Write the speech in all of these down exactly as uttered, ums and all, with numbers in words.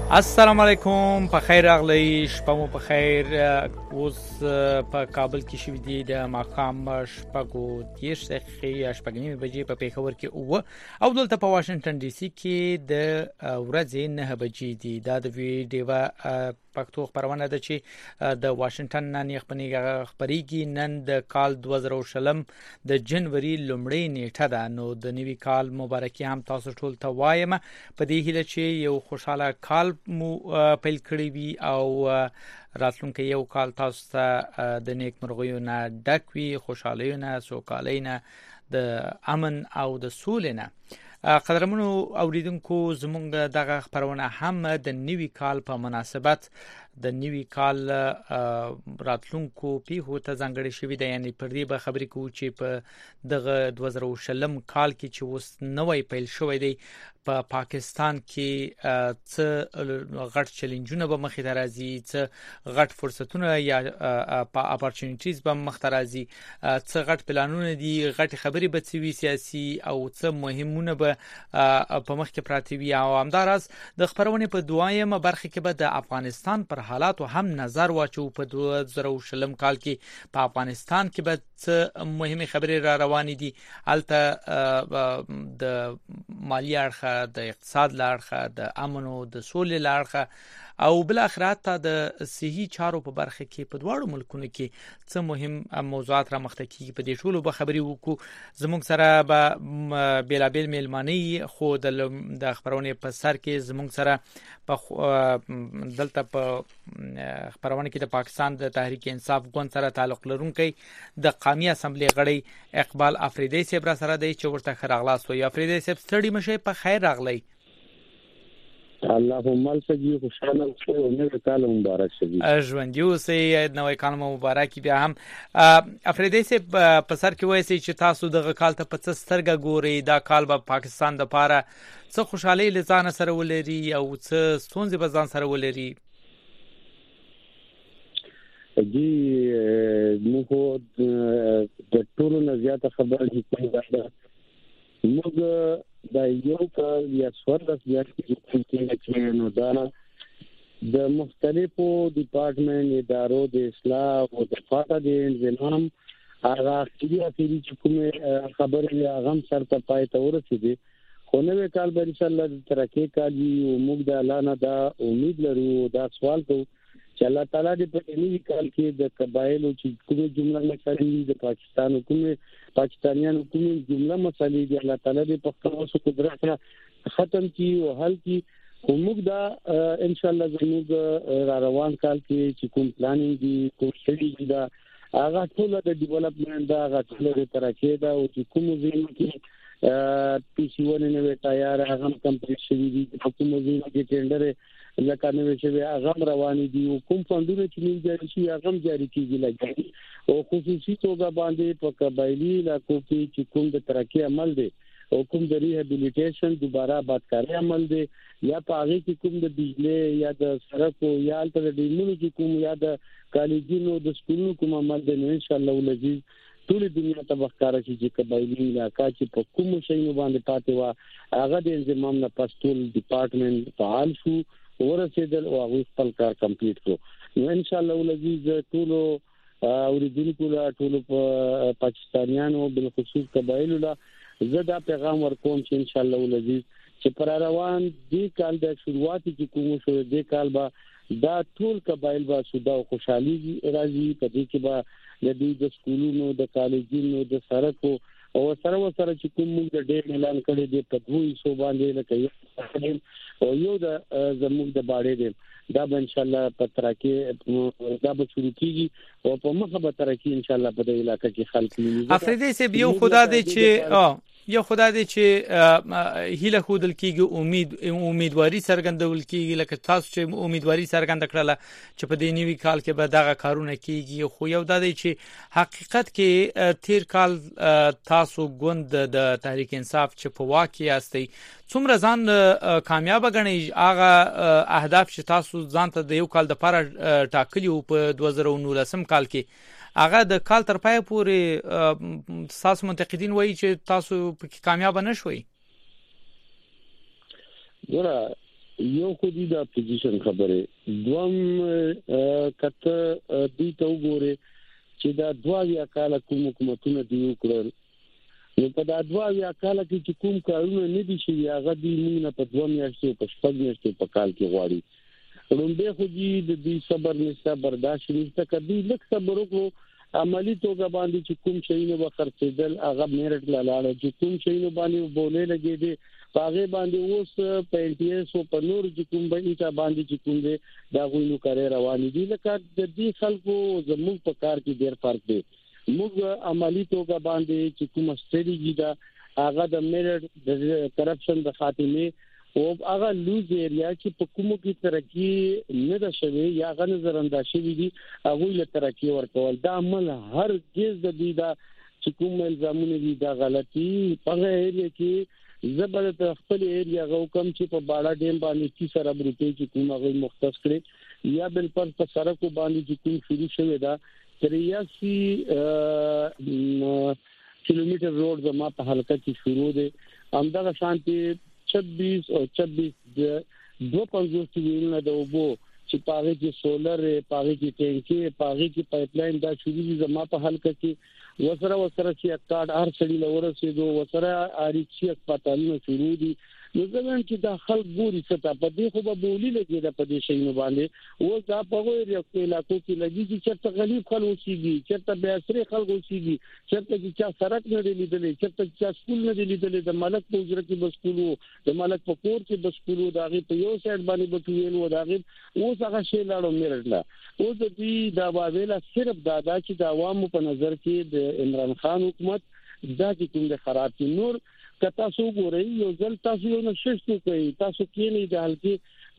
السلام علیکم، په خیر راغلی، شپه مو په خیر. اوس په کابل کې شوې دي د ماښام شپږو دېرش دقیقې شپږ بجې په پیښور کې اوه او دلته په واشنگټن ډي سي کې د ورځې نه بجې دي. دا د ویډیو پښتو خبرونه ده چې د واشنگټن نن خبرونه خبريږي. نن د کال دوه زره شلم د جنوري لومړۍ نیټه ده. نو د نوي کال مبارکي هم تاسو ټول ته وایم په دې هیله چې یو خوشاله کال مو پیل کړی وي او راتلونکي یو کال تاسو ته د نیک مرغیو نه ډک وي، خوشحالیو نه، سوکالۍ نه، د امن او د سولې نه. قدرمنو اوریدونکو، زمونږ دغه خبرونه هم د نوي کال په مناسبت د نوي کال راتلونکو پیښو ته ځانګړې شوې ده. یعنی پر دې به خبرې کوو چې په دغه دوه زره شلم کال کې چې اوس نوی پیل شوی دی په پا پاکستان کې څه غټ چیلنجونه به مخې ته راځي، څه غټ فرصتونه یا په اپورچونټیز به مخ ته راځي، څه غټ پلانونه دي، غټ خبرې به څه وي سیاسي او څه مهمونه به په مخ کې پراته وي. او همداراز د خبرونې په دویمه برخه کې به د افغانستان پر حالاتو هم نظر واچو. په دوه زره شلم کال کې په افغانستان کې به څه مهمه خبرې را روانې دي. البته د مالی اړخ، د اقتصاد لارخه، د امن او د سولې لارخه او بل اخر ته د صحي چارو په برخه کې په دواړو ملکونو کې څه مهم موضوعات را مخته کیږي. په دې ټولو به خبرې وکړو. زموږ سره به بیلابل میلمانی خو د خبرونه په سر کې زموږ سره په دلته په خبرونه کې د پاکستان د تحریک انصاف ګوند سره تعلق لرونکي د قومي اسمبلی غړي اقبال افریدی صاحب را سره دی چې ورته خراغلاس وي. افریدی صاحب ستړي مشه، په خیر راغلی. اللهم الفجی خوشاله اوسئ او نوی کال مبارک شه. ژوندي اوسئ، نوی کال مبارک. بیا هم افریدی صاحب په سر کې وایي چې تاسو دغه کال ته په څه سترګه ګورئ؟ دا کال به پاکستان د پاره څه خوشحالي لزان سره ولري او څه ستونزې به ځان سره ولري؟ جی موږ د ټولو نه زیاته خبره کوي موږ دا یو کال یا څوارلس میاشتې کې نو دا د مختلفو ډپارټمنټ ادارو د اصلاح او د فاټا د انضمام هغه اخیری اخیری چې کومه خبرې هغه سره ته پای ته ورسېږي. خو نوې کال به ان شاء الله د ترقی کال وي او موږ د الله نه دا امید لرو. دا سوال کوو چې الله تعالی دې په نوي کال کې د قبایلو چې کومه جمله مسلې د پاکستان حکومت پاکستانیانو کومه جمله مسلې دي الله تعالی دې په خپل قدرت سره ختم کړي او حل کړي. خو موږ دا ان شاء الله زموږ را روان کال کې چې کوم پلانینګ دي، کوشش دي، دا هغه ټول د ډیولپمنٹ دا هغه ټول د ترقی دا او چې کوم ځین کې پی سی ون نوې تیار هغه کمپلیټ شوی دي، کوم ځین کې ټینډر لکه نوې شوی هغه روان دي او کوم فندونه چې موږ جاري شي هغه جاري کیږي لګي او خصوصي توګه باندې په قبایلی علاقو کې چې کوم د ترقی عمل دي او کوم د ریهابیلیټیشن دوباره آبادکاري عمل دي یا په هغه کې کوم د بجلی یا د سړکو یا د ډیمونو کې کوم یا د کالجونو د سکولونو کوم عمل دي، ان شاء الله ولذي ټول دنیا ته بخکاره شي چې قبایلی علاقہ چې په کوم شي باندې پاتې و هغه د انضمام نه پښتون ډپارټمنټ فعال شو ورسېدل او هغه خپل کار کمپلیټ کړو. نو ان شاء الله ولذي ټول اوریدونکو لا ټول پاکستانیانو بل خصوص قبایلو لا زدا پیغام ورکوم چې ان شاء الله ولذي چې پر روان دي کال د شروعات چې کوم شو د کال با دا ټول قبایل با سودا او خوشحالي راځي په دې کې با د دې د سکولونو د کالجونو د سړکو او سره سره چې کوم موږ د ډېر اعلان کړی دی په دوی سو باندې لکه او یو د زموږ د باړې دی دا به ان شاء الله په ترقی دا به شروع کیږي او په مخه به ترقی ان شاء الله په دې علاقې کې خلک نیږي. افریدی صاحب یو خدا دې چې یو خدا دې چې هیله خودل کیږي، امید امیدواري څرګندول کیږي لکه تاسو چې امیدواري څرګند کړله چې په دې نیوي کال کې به دغه کارونه کیږي. خو یو دا دی چې حقیقت کې تیر کال تاسو ګوند د تحریک انصاف چې په واقع یاستئ څومره ځان کامیاب غنئ؟ هغه اهداف چې تاسو ځان ته د یو کال د لپاره ټاکلی او په دوه زره نولسم کال کې هغه د کال تر پای پورې تاسو منتقدین وایي چې تاسو په کامیاب نه شوي. ګوره یو خو دې د اپوزیشن خبره دوم کته دې ته وګوره چې دا دوا یا کال کوم حکومتونه دی وکړل نو په دا دوا یا کال کې چې کوم کارونه نه دي شي هغه دې موږ په دوه میاشتو په شپږ میاشتو په کال کې غواړي رومبه خو دې د دې صبر نشته برداشت نشته کدي لک صبر وکړو عملی توګه باندې چې کوم شي نه وخرڅېدل هغه میرټ لاله چې کوم شي نه باندې بولې لګې دي هغه باندې اوس په ان ټي اس او په نور چې کوم باندې باندې چې کوم دي دا غوښنو کاري روان دي لکه د دې خلکو زموږ په کار کې ډېر فرق دی موږ عملی توګه باندې چې کوم ستراتیژي دا هغه د میرټ د کرپشن د خاتمه او هغه لوز ایریا چې په کومو کې ترقی نه ده شوی یا هغه نظر انداز شوی دي هغه له ترقی ورکول دا عمل هر کیس د دې دا چې کوم الزامونه دي دا غلطي په ایریا کې زبر د خپل ایریا غو کم چې په بالا ډیم باندې کی سره بروتي چې کوم هغه مختص کړي یا بل پر په سرکو باندې چې کوم شروع شوی دا تریاسي کیلومتر روډ زما په حلقه کې شروع دي همدغه شانتي छब्बीस او छब्बीस د دو پنځوس ویلونه د وبو چې پاره کې سولر پاره کې ټینکی پاره کې پایپ لاین دا شروع دي زما په حلقه کې وسره وسره چې اکاډ هر سړي لور سي دو وسره اړیچي هسپتالونه شروع دي نو زمون چې د خلک ګوري څه په دې خو به بولی لګي د پدې شي نه باندې او دا په وایي چې علاقو کې لګي چې څه غریب خلک اوسېږي چې به اسري خلک اوسېږي چې چې سړک نه لیدلې چې چې سکول نه لیدلې د ملک په اجره کې بس کولو د ملک په کور کې بس کولو دا غي په یو سایډ باندې بټویل و دا غي اوس هغه شی لاړو میرټلا او د دې دا واویلا صرف دا دا چې د عوامو په نظر کې د عمران خان حکومت دا چې کوم د خراب دي نور کتا سو ګورئ یو ځل تاسو یو نشښتو کوي تاسو کې نه د حل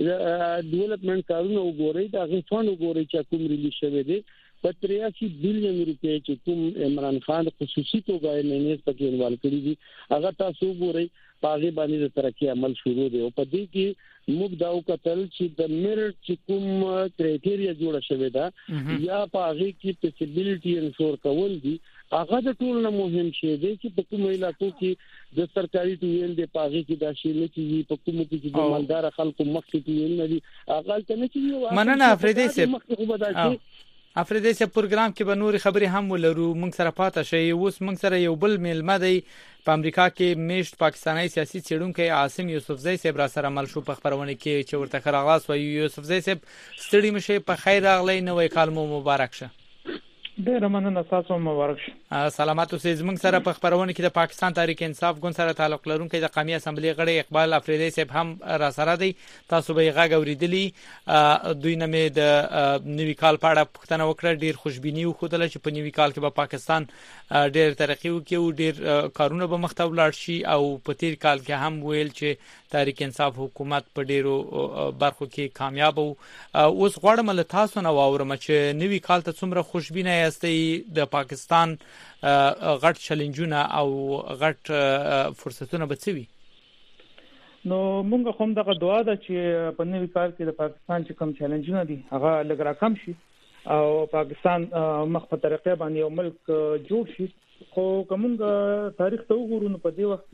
کې ډیولپمنٹ کارونه وګورئ دا غفان وګورئ چې کوم ریلیز شوی دی په تریاسي بلین روپے چې کوم عمران خان خصوصي توګه نه پکې انوال کړی دي هغه تاسو وګورئ پاغي باندې د ترقی عمل شروع دی او په دې کې موږ دا وکتل چې د میرټ چې کوم کرایټیریا جوړ شوی دا یا پاغي کې فیسیبিলিټي انشور کول دي هغه د ټول نه مهم شی دی چې په کوم علاقو کې د سرکاري ټویل د پاغي کې د شی نه کیږي په کوم کې چې د مالدار خلکو مخ کې ټویل نه دي هغه ته نه کیږي مننه افریدی صاحب افریدی صاحب پروګرام کې به نور خبرې هم ولرو موږ سره پاتې شي اوس موږ سره یو بل میلمه دی په امریکا کې میشت پاکستانی سیاسي څېړونکی عاصم یوسفزی صاحب را سره مل شو په خبرونه کې چې ورته خراغلاس وایي یوسفزی صاحب ستړي مشه په خیر راغلی نوې کال مو مبارک شه ډېر مننه تاسو مبارک شه سلامات اوسئ زموږ سره په خبرونه کې د پاکستان تحریک انصاف ګوند سره تعلق لرونکي د قومي اسمبلی غړي اقبال افریدی صاحب هم را سره دی تاسو به غږ اوریدلی دوی نه مې د نوي کال په اړه پوښتنه وکړه ډېر خوشبینی وکړه چې په نوي کال کې به پاکستان ډېر ترقی وکړي او ډېر کارونه به مخ ته ولاړ شي او په تیر کال کې هم ویل چې تحریک انصاف حکومت په ډېرو برخو کې کامیاب وو اوس غواړم له تاسو نه واورم چې نوي کال ته څومره خوشبینه یاستئ د پاکستان غټ چیلنجونه او غټ فرصتونه به څه وي نو موږ هم دغه دعا ده چې په نوي کال کې د پاکستان چې کوم چیلنجونه دي هغه لږ راکم شي او پاکستان مخ په طریقې باندې یو ملک جوړ شي خو کومه تاریخ ته وګورو نو په دې وخت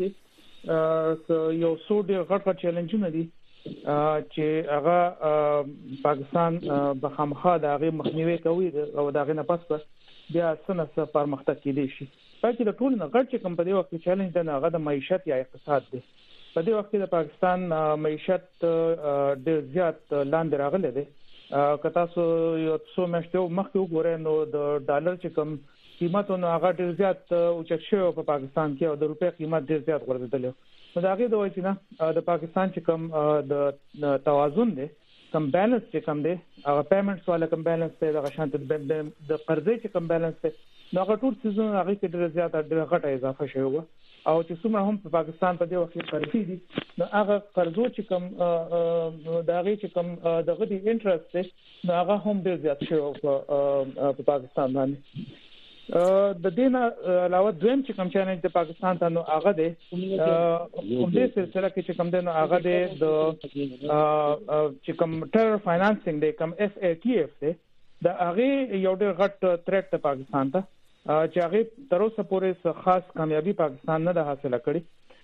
کې یو څو ډېر غټ غټ چیلنجونه دي چې هغه پاکستان به خامخا د هغه مخنیوي کوي او د هغه نه پس بیا څنګه پرمختګ کېدی شي پکې د ټول نه غټ چې کوم په دې وخت کې چیلنج دی هغه د معیشت یا اقتصاد دی په دې وخت کې د پاکستان معیشت ډېر زیات لاندې راغلی دی که تاسو یو څو میاشتې مخکې وګورئ نو د ډالر چې کوم قیمتونه هغه ډېر زیات اوچت شوی په پاکستان کې او د روپۍ قیمت ډېر زیات غورځېدلی نو د هغې د وجې نه د پاکستان چې کوم د توازن دی کم بیلنس چې کم دی هغه پیمنټس والا کم بیلنس دی د شانت د قرضې چې کم بیلنس دی نو هغه ټول څیزونه هغه کې ډېر زیات ډېر غټه اضافه شوی و او چې څومره هم په پاکستان په دې وخت کې قرضې دي نو هغه قرضو چې کم د هغه چې کم دغه دی انټرست دی نو هغه هم ډېر زیات شوی په پاکستان باندې د دې نه علاوه دویم چې کوم چیلنج د پاکستان ته نو هغه دی کوم دې سلسله کې چې کوم دی نو هغه دی د چې کوم ټر فاینانسینګ دی کوم اف ای ټی اف دی د هغه یو ډېر غټ تھریټ ته پاکستان ته چې هغه تر اوسه پورې خاص کامیابی پاکستان نه ده حاصله کړې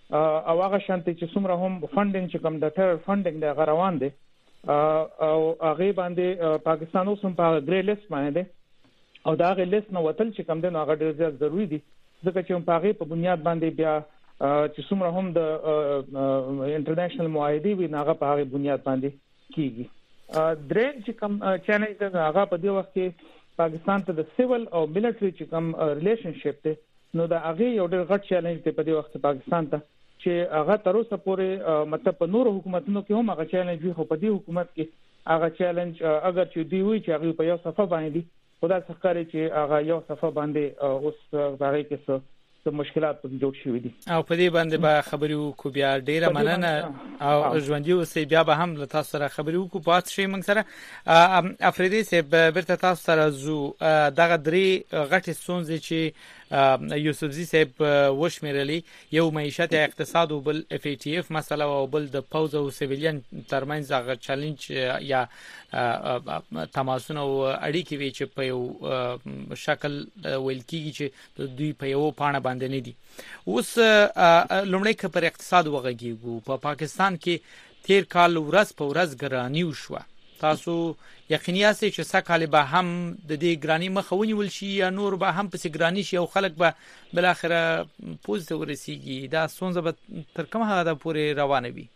او هغه شانتي چې څومره هم فندینګ چې کوم د ټر فندینګ د غروان دي او هغه باندې پاکستان اوس هم په ګری لیست باندې او دا غي لیست نو وتل چې کوم د هغه ډیر زیات ضروری دي ځکه چې په هغه په بنیاد باندې بیا چې څومره هم د انټرنیشنل معاهدې وي هغه په هغه بنیاد باندې کیږي درې چې کوم چیلنج د هغه په دی وخت کې پاکستان ته د سیول او ملټری چې کوم ریلیشنشپ ته نو دا هغه یو ډېر غټ چیلنج دی په دی وخت پاکستان ته چې هغه تر اوسه پورې مطلب په نور حکومتونو کې هم هغه چیلنج وي خو په دې حکومت کې هغه چیلنج اگر چې دی وي چې هغه په یو صفه باندې خدای څخه چې هغه یو صفه باندې اوس هغه کې څه څه مشکلات په جوړ شوې دي او په دې باندې به خبرې وکړو بیا ډیره مننه او ژوندۍ اوسې بیا به هم له تاسو سره خبرې وکړو پات شي موږ سره افریدي صاحب برته تاسو سره زو دغه درې غټي ستونزې چې یوسفزي صاحب وشمیرلي یو معیشت یا اقتصاد او بل اف ای ټی اف مسله او بل د پوز او سیویلین ترمنځ هغه چیلنج یا تماسونه او اړیکې وی چې په یو شکل ویل کیږي چې دوی په یو پاڼه باندې نه دي اوس لومړی که پر اقتصاد وغږیږو په پا پاکستان کې تیر کال ورځ په ورځ ګرانی وشوه تاسو یقیني یاست چې سکهاله به هم د دې ګرانی مخه ونیول شي یا نور به هم پس ګرانی شي او خلک به بل اخره پوزته ورسیږي دا څنګه به تر کومه حد پورې روانه وي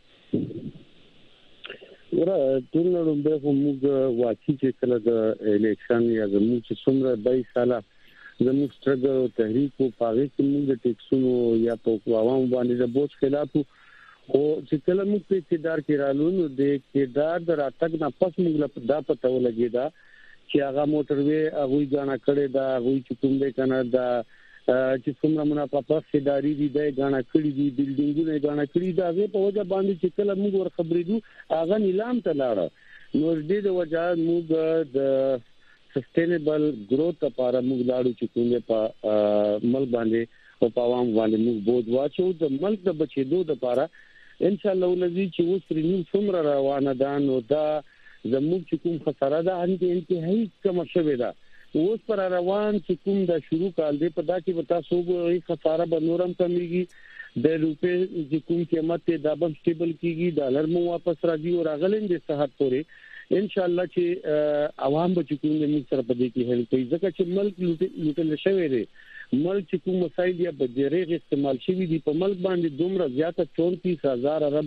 ورا ټولنه به موږ واقعي چې کله د الیکشن یا زموږ چې څومره بای ساله زموږ سترګو تحریک او پاغې کې موږ د ټیکسونو یا په عوام باندې د بوج خلاف او چې کله موږ په اقتدار کې رالو نو د اقتدار د راتګ نه پس موږ له دا پته ولګی دا چې هغه موټروي هغه غاڼه کړي دا هغه چې کوم دی کنه دا چې څومره منافقه خداري دي د غاڼه کړي دي بلډینګونه غاڼه کړي دا هغه په وجه باندې چې کله موږ ور خبرې دو هغه نیلام ته لاړ نو دې د وجه موږ د سستینبل گروث لپاره موږ لاړو چې کوم په ملک باندې او په عوام باندې موږ بوج واچو د ملک د بچیدو لپاره ان شاء الله ولذي چې اوس رینیو څومره روانه ده نو دا زموږ چې کوم خساره ده انتهایی کم شوه ده اوس پر روان چې کوم د شروع کال دی په دا کې وتا سو غوي خساره به نورم کمیږي د روپې چې کوم قیمت د بم سټیبل کیږي ډالر مو واپس راځي او راغلین د صحت پورې ان شاء الله چې عوام به چې کوم د مصر په دې کې هل کوي ځکه چې ملک لوټل شوی دی ملک چې کوم مسایل یا بدریغ استعمال شوی دي په ملک باندې دومره زیاته چونتیس هزار ارب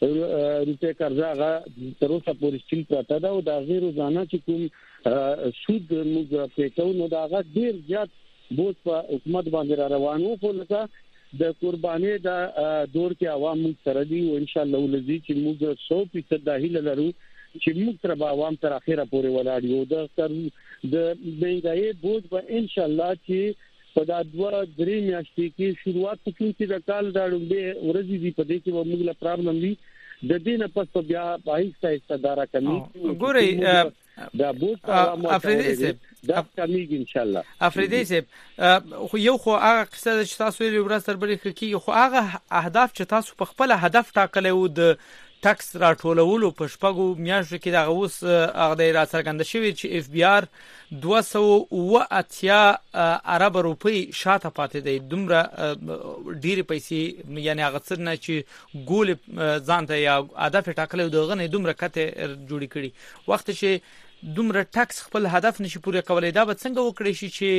روپے قرضه غا تر اوسه پورې سټیل پراته دا او دا غیر روزانه چې کوم سود موږ پېټو نو دا غا ډیر زیات بوج په حکومت باندې روانو خو لکه د قرباني دا دور کې عوام سره دي او ان شاء الله ولذي چې موږ سو فیصد داخله لرو چې موږ تر عوام تر اخره پورې ولاړ یو د د مهنګای بوج په ان شاء الله چې په دا دوه درې میاشتې کې شروعات کوي چې د کال دا ډېر ورځې دي په دې کې موږ له پرابلم دي د دې نه پس بیا پایسته استداره کوي ګوري دا بوت افریدي صاحب دا کمیږي ان شاء الله افریدي صاحب خو یو خو هغه قصه چې تاسو ویلي ورځ تر بلې کې خو هغه اهداف چې تاسو په خپل هدف ټاکلې و د ټاکس راټولولو په شپږو میاشتو کې دا اوس هغه د راڅرګند شوی چې اف بي ار دوه سوه اوه اتیا ارب روپی شاته پاتې دی دومره ډېر پیسې یعنی هغه څه نه چې ګول ځانته یا هدف ټاکلې دغه نه دومره کته جوړی کړي وخت چې دومره ټاکس خپل هدف نشي پوره کولای دا به څنګه وکړي شي چې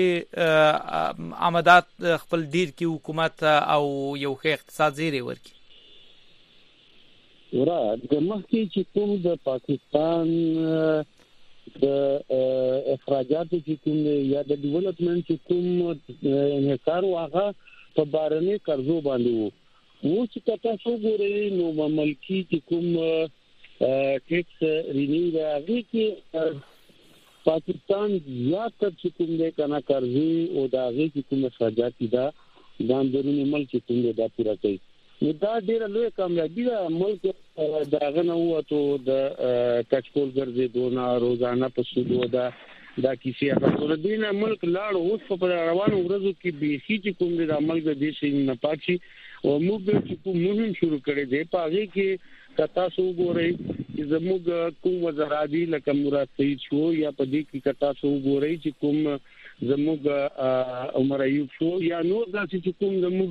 آمدات خپل ډیر کې حکومت او یو ښه اقتصاد زیری ورکړي ورا د مخکې چې کوم د پاکستان د اخراجات چې کوم یا د ډیولپمنٹ چې کوم انحصار واغه په بارنې قرضو باندې وو چې تاسو ګورئ نو ملکی چې کوم ټیکس رینیو راغی کې پاکستان زیاتره چې کوم د کنا قرضې او د هغه چې کوم اخراجات دي دا د اندرونی ملک چې کوم دا پورا کوي نو دا ډیره لوی کامیابی ده ملک داغه نه وته د کچکول ګرځي دونه روزانه په سودو دا دا کیسه هغه ور دینه ملک لاړ اوس په روانو ورځو کې بیخي چې کوم د عمل د دې شي نه پاتې او موږ چې کوم مهم شروع کړی دی پاږي کې کتا سو ګورې زموږ کوم وزرادي لکه مراد سید شو یا په دې کې کتا سو ګورې چې کوم زموږ عمر ایوب شو یا نور داسې چې کوم زموږ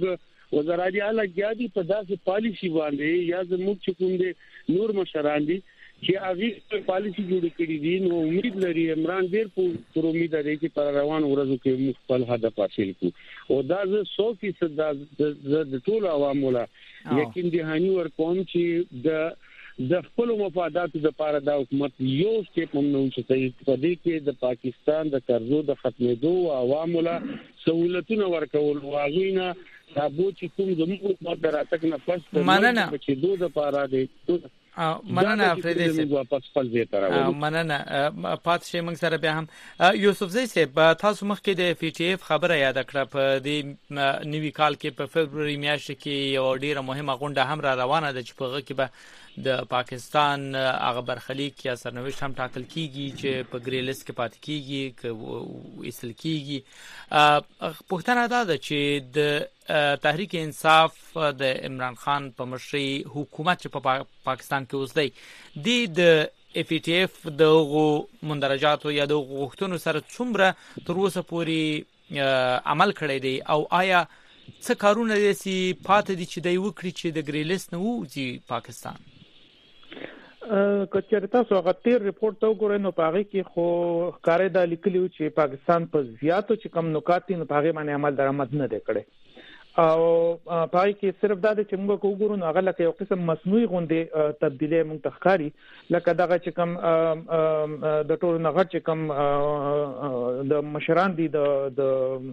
وزارت اعلی ګیادي په داسې پالیسی باندې یا زموږ چې کوم دي نور مشران دي چې هغه پالیسی جوړ کړی دي نو امید لري عمران ډیر پر امید لري چې پر روان ورځو کې خپل هدف حاصل کړو او دا زه سو فیصد د ټول عوامو لا یقین دهانی ورکوم چې د د خپل مفاداتو لپاره د حکومت یو سټیپ هم نه شي په دې کې د پاکستان د قرضو د ختمېدو او عوامو لا سہولتونه ورکول واغینه تاسو چې کوم زموږ حکومت دراتک نه پس مننه چې دوه لپاره دی مننه افریدی صاحب واپس خپل ځای ته راوړو مننه پات شي موږ سره بیا هم یوسف زئی صاحب تاسو مخکې د پی ټی اف خبره یاد کړه په دې نوي کال کې په فبرवरी میاشت کې یو ډیره مهمه غونډه هم را روانه ده چې په هغه کې به د پاکستان هغه برخلیک یا سرنوشت هم ټاکل کیږي چې په ګری لیست کې پات کیږي ک اصل کیږي پښتنه دا ده چې د تحریک انصاف د عمران خان په مشرۍ حکومت چې په پاکستان کې اوس دی د اف ټی اف د مندرجاتو یا د غوښتنو سره څومره تر اوسه پورې عمل کړی دی او آیا څه کارونه دي چې پاتې دي چې دوی وکړي چې د ګری لیست نه وځي پاکستان کچېرته تاسو هغه تیر ریپورت ته وګورئ نو پاره کې خو ښکارې د لیکلو چې پاکستان په زیاتو چې کم نکات نه پاره باندې عمل درآمد نه دی کړی او پاره کې صرف دا چې موږ وګورو نو هغه لکه یو قسم مصنوعي غونډې تبدیلی موږ تخکاری لکه دغه چې کم د ټولو نه غټ چې کم د مشران دي د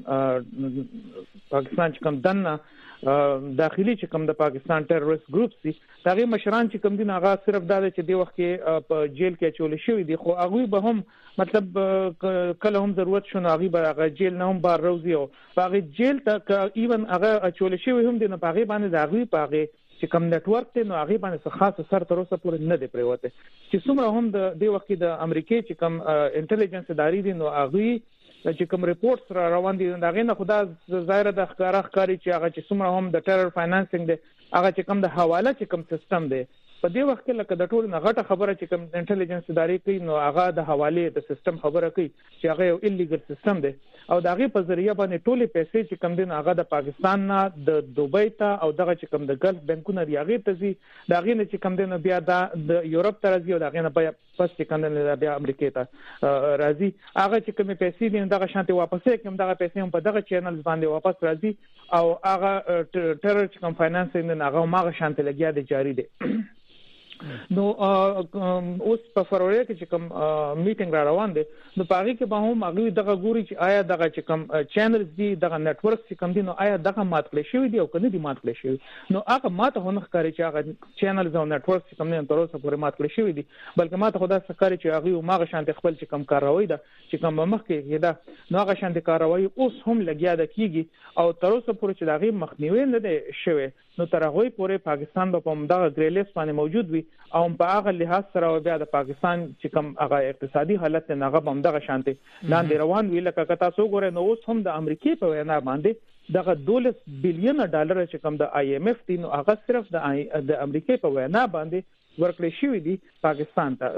پاکستان چې کم دنه داخلي چې کوم د پاکستان ټیرریست ګروپ سي دغه مشران چې کوم دي هغه صرف دا چې د وخت کې په جیل کې چول شوی دي خو هغه به هم مطلب کله هم ضرورت شونه هغه به هغه جیل نه هم بار روزي او هغه جیل ته ایون هغه چول شوی هم دي نه هغه باندې هغه پاغه چې کوم نتورک ته نو هغه باندې خاص سر تر اوسه پورې نه دی پریوته چې څومره هم د د وخت د امریکای چې کوم انټيليجنس ادارې دي نو هغه چې کوم ریپورتس را روان دي دا غینه خدا ظاهر د ښکارا ښکاری چې هغه چې څومره هم د ټیرر فاینانسینګ دی هغه چې کوم د حواله چې کوم سیستم دی په دې وخت کې لکه د ټول نه غټه خبره چې کوم انټيليجنس ادارې کوي نو هغه د حواله د سیستم خبره کوي چې هغه یو الیګل سیستم دی او دغه په ذریعہ باندې ټولې پیسې چې کوم دین هغه د پاکستان نه د دوبۍ ته او دغه چې کوم د ګلف بانکونو دی هغه ته زی دغه نه چې کوم دین بیا د یورپ ته راځي او دغه نه بیا پس چې کوم دین بیا امریکا ته راځي هغه چې کوم پیسې دین دغه شانتي واپس کوم دغه پیسې هم په دغه چینل باندې واپس راځي او هغه ټیرر چې کوم فاینانسینګ نه هغه ماغه شانتي لګیا دی جاری دی نو اوس په فروری کې چې کوم میټینګ را روان دي نو پاره کې به هم هغه دغه ګوري چې آیا دغه چې کوم چینلز دي دغه نتورک چې کوم دي نو آیا دغه مات کړی شوی دی او کنه دي مات کړی شوی نو هغه ماته هونه ښکاري چې هغه چینلز او نتورک چې کوم نه تر اوسه پورې مات کړی شوی دي بلکې ماته خدا ښکاري چې هغه ماغه شانتي خپل چې کوم کاروي ده چې کوم مخ کې دا نو هغه شانتي کاروي اوس هم لګیا ده کیږي او تر اوسه پورې چې دغه مخنیوي نه دی شوی نو تر هغه پورې پاکستان په دغه ګری لیست باندې موجود وي او په هغه لحاظ سره بیا د پاکستان چې کوم هغه اقتصادي حالت نه هغه هم دغه شانتي لاندې روان وی لکه کتا سو ګوره نو اوس هم د امریکای په وینا باندې دغه دولس بلین ډالر چې کوم د آی ایم ایف دین هغه صرف د د امریکای په وینا باندې ورکړی شوی دی پاکستان ته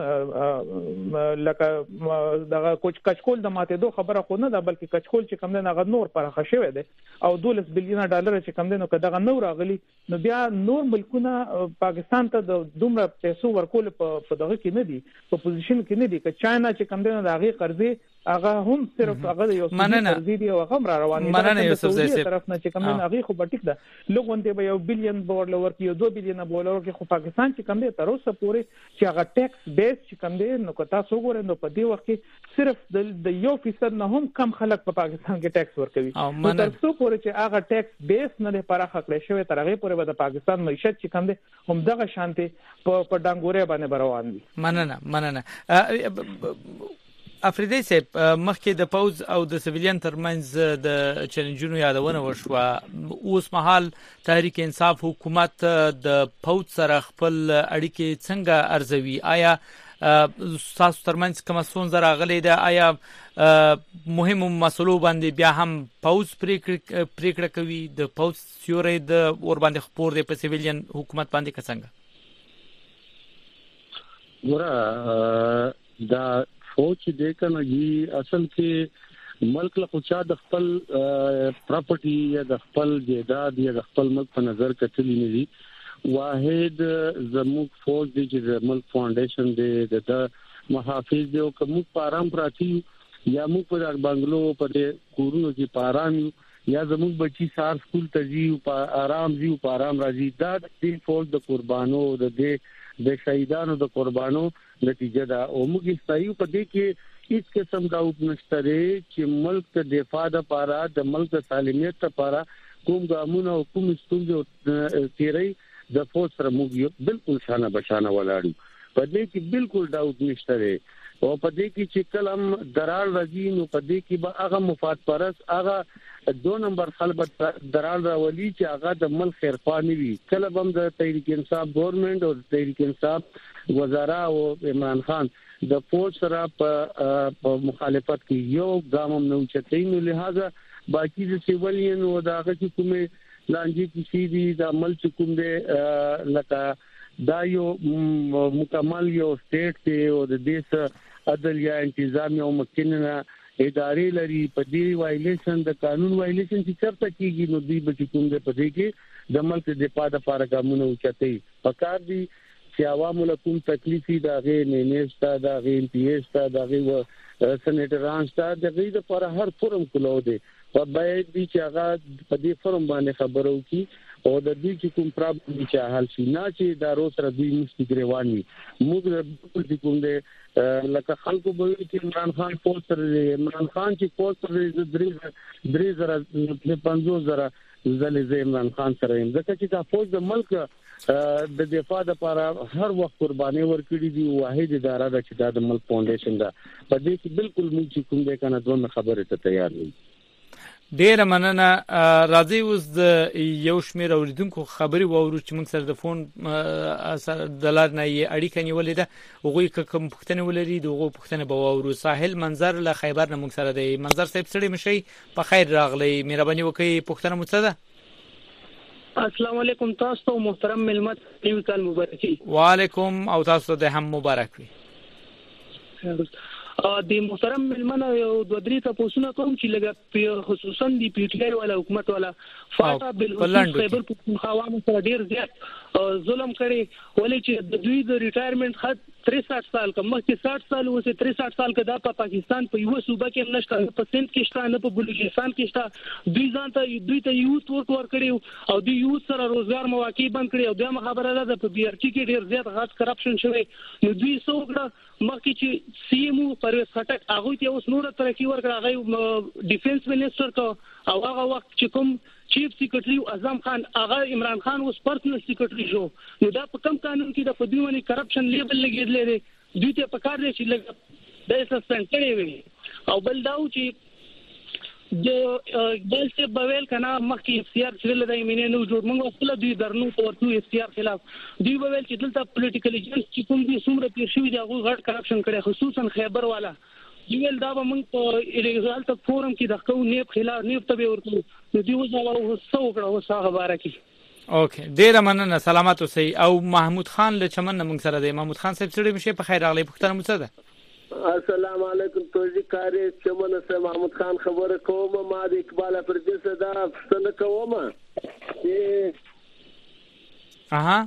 لکه دغه کوچ کچکول د ماته دوه خبره خو نه ده بلکې کچکول چې کم نه غو نور پرخه شوی دی او دولس بلین ډالر چې کم نه کداغه نور راغلی نو بیا نور ملکونه پاکستان ته د دومره پیسو ورکول په دغه کې نه دي په پوزیشن کې نه دي چې چاینا چې کم نه دغه قرضې هغه هم صرف هغه یو قرضې دی او هغه را روان دي مننه یوسف زئی صاحب طرف نه چې کم نه هغه خو بټیک ده لوګون ته یو بلین ډالر ورکړي یو دوه بلین ډالر کې خو پاکستان کم دی تر اوسه پورې چې هغه ټیکس بیس چې کم دی نو کتا سو ګورې نو په دې وخت کې صرف د یو فیصد نه هم کم خلک په پاکستان کې ټیکس ورکوي نو تر څو پورې چې هغه ټیکس بیس نه لپاره خکړې شوی تر هغه پورې د پاکستان معیشت چې کم دی هم دغه شانتي په په ډنګورې باندې روان دي مننه مننه افریدی صاحب مخکې د پوز او د سیویلین ترمنځ د چیلنجونو یادونه وشوه اوس مهال تحریک انصاف حکومت د پوز سره خپل اړیکې څنګه ارزوي آیا تاسو ترمنځ کوم څه راغلي ده آیا مهمو مسلو باندې بیا هم پوز پریکړه کوي د پوز سیوري د اور باندې خپور دی په سیویلین حکومت باندې څنګه ګوره دا فوج دې کنه جی اصل کې ملک له خو د خپل پراپرټي یا د خپل جیداد یا د خپل ملک په نظر کتلی نه دي. واحد زموږ فوج دی چې د ملک فاونډیشن دی د محافظ دی او کوم په آرام پراتی یا موږ په بنگلو په کورونو کې په آرام یا زموږ بچي سار سکول ته ځي په آرام ځي په آرام راځي. دا د فوج د قربانو د دې د شهیدانو د قربانو نتیجه ده او موږ استایو په دې کې هیڅ قسم دا نشته چې ملک ته دفاع د پاره د ملک سالمیت لپاره کوم ګامونه او کوم ستونزې تیری د فوج سره موږ بالکل شانه بشانه ولاړو. په دې کې بالکل ډاوټ نشته او په دې کې چې کلم درال راځي نو په دې کې به هغه مفاد پرس هغه دو نمبر خلک درال راولي چې هغه د ملک خیرخواهی وي. کله هم د تحریک انصاف ګورنمنت او تحریک انصاف وزرا او عمران خان د فوج سره په مخالفت کې یو ګام نه اوچتای نو لہذا باقي د سیولیان او دغه چې کومه لانجی کسی دی د عمل چکم دے لکه دا یو مکمل یو سټیټ دی او د دیس عدل یا انتظام او مکنه ادارې لري په دې وایلیشن د قانون وایلیشن چې چرته کیږي نو دی به کوم دې په دې کې د ملک د پاده پارګامونه اوچتي پکار دي چې عوامو لکم تکلیفي دا غي نېنستا دا غي پی ایس تا دا غي سېنیټران تا د غي د پر هر فورم کولو دي په باید دي چې هغه په دې فورم باندې خبرو کی او د دې چې کوم پرابلم چې حل شي نه چې دا روز سره دوی مستګریوان وي. موږ د کوم دې لکه خلکو به چې عمران خان پوسټر عمران خان چې پوسټر درې درې زره په پنځوس زره زلې زې عمران خان سره هم ځکه چې دا فوج د ملک د دفاع لپاره هر وخت قرباني ورکړي دي. واحد اداره ده چې د ملک فاونډیشن ده په دې کې بالکل موږ چې کوم دې کنه دوه خبره ته تیار یو. ډیر مننه. راځي اوس د یو شمیر اوریدونکو خبري وورو چې موږ سره د فون سره د لار نه اړیکه نیولې ده. هغه کوم پښتنه ولري دغه پښتنه به وورو. ساحل منظر له خیبر نه موږ سره دی. منظر صاحب سړي مشي په خیر راغلی. مهرباني وکړئ پښتنه مو څه ده؟ السلام علیکم تاسو ته محترم ملمت نیو کال مبارکي. وعلیکم او تاسو ته هم مبارک وي. د محترم ملمنه یو دوه درې تاسو کوم چې لګا خصوصا د پی ټی آی ولا حکومت ولا فاټا بل خیبر پختونخوا سره ډیر زیات ظلم کړي ولې چې د دوی د ریټایرمنټ خد تریسठ سال کوم مخکې ساठ سال اوسه تریسठ سال کې دا په پاکستان په یو صوبه کې نشته په سند کې شته نه په بلوچستان کې شته. دوی ځان ته دوی ته یوث ورک ور کړي او دوی یوث سره روزګار مواقع بند کړي او دا خبره ده په بي ار ټي کې ډیر زیات غاټ کرپشن شوی. نو دوی څوګړه مخکې چې سی ایم او پرویز خټک هغه ته اوس نور ترقی ورکړه هغه ډیفنس منسٹر کو او هغه وخت چې کوم چیف سیکریټری اعظم خان هغه عمران خان اوس پرسنل سیکریټری شو. نو دا په کوم قانون کې د پدوونی کرپشن لیبل لګیدل لري دوی ته پکار دي چې لګ د سسپند کړي وي او بل داو چې د بل څه بویل کنه مخکې اختیار شول د ایمینه نو جوړ موږ خپل دوی درنو ورته اختیار خلاف دوی بویل چې دلته پولیټیکل ایجنټ چې کوم دي څومره پیر شوی دی هغه غټ کرپشن کړي خصوصا خیبر والا یویل دا به موږ په ایلیګال ته فورم کې د خو نیب خلاف نیب ته ورته نو دی وځه او څو کړه او څنګه بارکی. اوکې ډیر مننه. سلامات اوسئ. او محمود خان له چمن موږ سره دی. محمود خان صاحب سړي مشه په خیر راغلی. پښتنه مو څه ده؟ السلام علیکم. توجی کاری چمن سره محمود خان خبره کوم. ما د اقبال پردیس دا څنګه کوم چې اها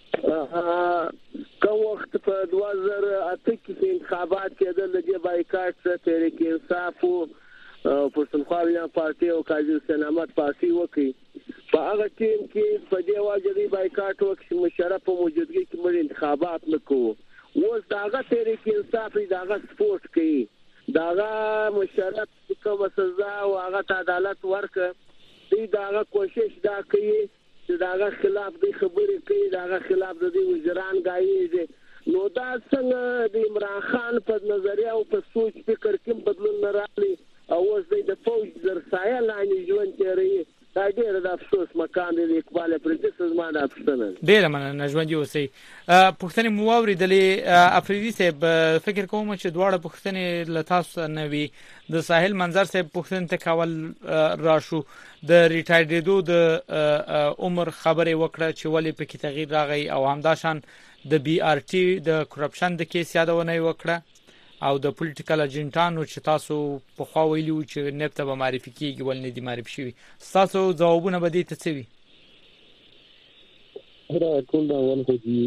کوم وخت په دوه زره اته کې انتخابات کېدل د بایکاټ سره تحریک انصاف او پښتونخوا پارټي او قاضي حسین احمد پارټي وکړي په هغه ټیم کې په دی واجبي بایکاټ وکړي مشرف په موجودګي کې موږ انتخابات نکوه. اوس داغه تحریک انصاف داغه سپورټ کوي داغه مشرف کوم سزا او هغه عدالت ورکړي دی داغه کوشش دا کوي چې داغه خلاف دی خبرې کوي داغه خلاف د وزیران غایي. نو دا څنګه د عمران خان په نظریه او په سوچ فکر کې بدلون نه راغلی او اوس د فوج زر سایه لاندې ژوند کوي. دا ډېر د افسوس مکان دی. اقبال پردیس زما د افسوس ډېر مننه. ژوند اوسئ. پښتنې مو واوریدلې افریدي صاحب فکر کوم چې دواړه پښتنې له تاسو نه وي. د ساحل منظر صاحب پښتن ته کول راشو د ریټایرډو د عمر خبره وکړه چې ولې په کې تغییر راغی او همداشان د بي ار ټي د کرپشن د کیس یادونه وکړه او د پولیټیکل اجنټانو چې تاسو په خوا ویلو چې نفت به معرفي کیږي ول نه دي معرفي شوی تاسو ځوابونه به دي ته څه وي را ټول دا ولته دي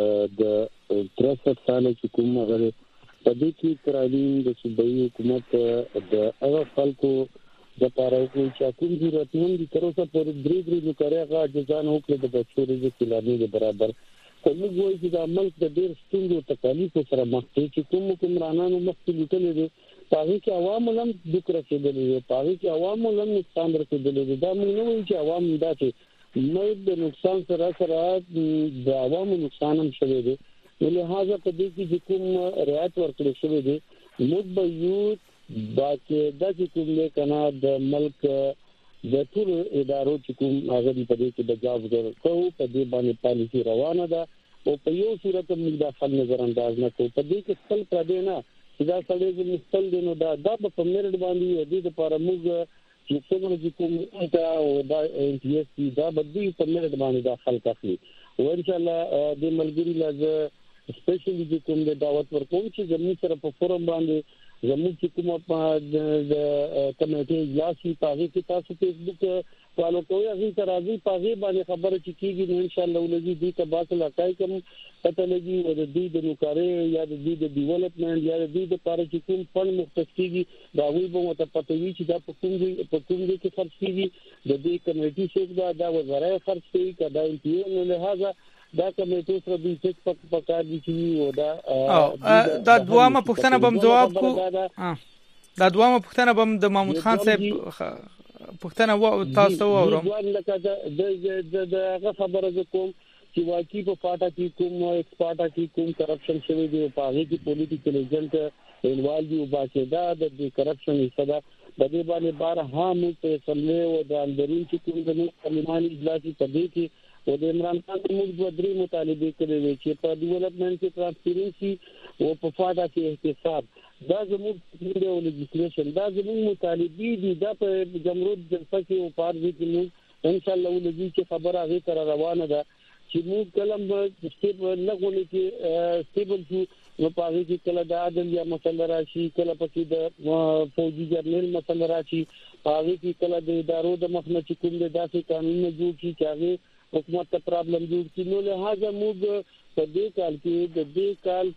د ترڅ سره چې کوم غره په دې کې تعلیم د صوبایي حکومت د هغه خلکو د پاره چې کوم ضرورتمند دي تر اوسه پر درې درې نکارهغه ځان وکړي د بچو رزق لامل برابر کوم وایي چې د عمل د ډېر ستونزو تکالیف سره مخ دي چې کوم حکمرانانو مخکې لیکلي دي پاره کې عوام هم دک رسیدلي دي پاره کې عوام هم نقصان رسیدلي دي دا موږ نه وایو چې عوام دا چې نو د نقصان سره سره د عوامو نقصان هم شوی دی لہذا په دې کې چې کوم رعایت ورکړل شوی دی موږ به یو باکه د کوم نه کنا د ملک د ټول ادارو چې کوم هغه په دې کې د جواب ورکړو په دې باندې پالیسي روانه ده او په یو صورت موږ د خپل نظر انداز نه کوو په دې کې خپل پر دې نه دا سړی چې مستل دي نو دا د په میرډ باندې د دې لپاره موږ چې څنګه چې کوم دا او دا ان ټي اس پی دا بدی په میرډ باندې داخل کړي او ان شاء الله د ملګری لږ سپیشلی چې کوم د دعوت ورکوم چې زموږ سره په فورم باندې زموږ چې کوم په د کمیټې اجلاسي پاغي کې تاسو فیسبوک فالو کوئ هغه ترازی پاغي باندې خبره چې کیږي ان شاء الله ولې دې ته باصله کای کوم پته لګي او د دې د نوکاري یا د دې د ډیولپمنٹ یا د دې د لپاره چې کوم فند مختص کیږي دا وی به مت پته وي چې دا په کوم ځای په کوم ځای کې خرڅ کیږي د دې کمیټې څخه دا د وزارت خرڅ کوي کدا ان پی او نه لہذا دا کمیټې سره د څه پک پکار دي چې و دا دا دوامه پښتنه بم جواب کو دا دوامه پښتنه بم د محمود خان صاحب پښتنه و تاسو اورم لکه د د هغه خبره کوم چې واقعي په پاټا کې کوم ایکسپورټا کې کوم کرپشن شوی دی په هغه کې پولیټیکل ایجنټ انوالو دی او باقاعده د کرپشن حصہ ده د دې باندې بار هم په سملې او د اندرین چې کوم د پارلماني اجلاسي په دې کې او د عمران خان موږ د درې مطالبه کړې چې په ډیولپمنٹ کې ترانسپیرنسي او په فاده کې احتساب دا زموږ د لیجسلیشن دا زموږ مطالبه دي دا په جمهوریت جلسه کې او پارلمان کې ان شاء الله ولې چې خبره هغه تر روانه ده چې موږ کلم د سټیبل لغونی کې سټیبل شو نو پاره کې کله د عدل یا مسله راشي کله پکې د فوجي جرنل مسله راشي پاره کې کله د ادارو د مخنه چې کوم د داسې قانون جوړ شي چې هغه حکومت ته پرابلم جوړ کړي نو لہذا موږ په دې کال کې د دې کال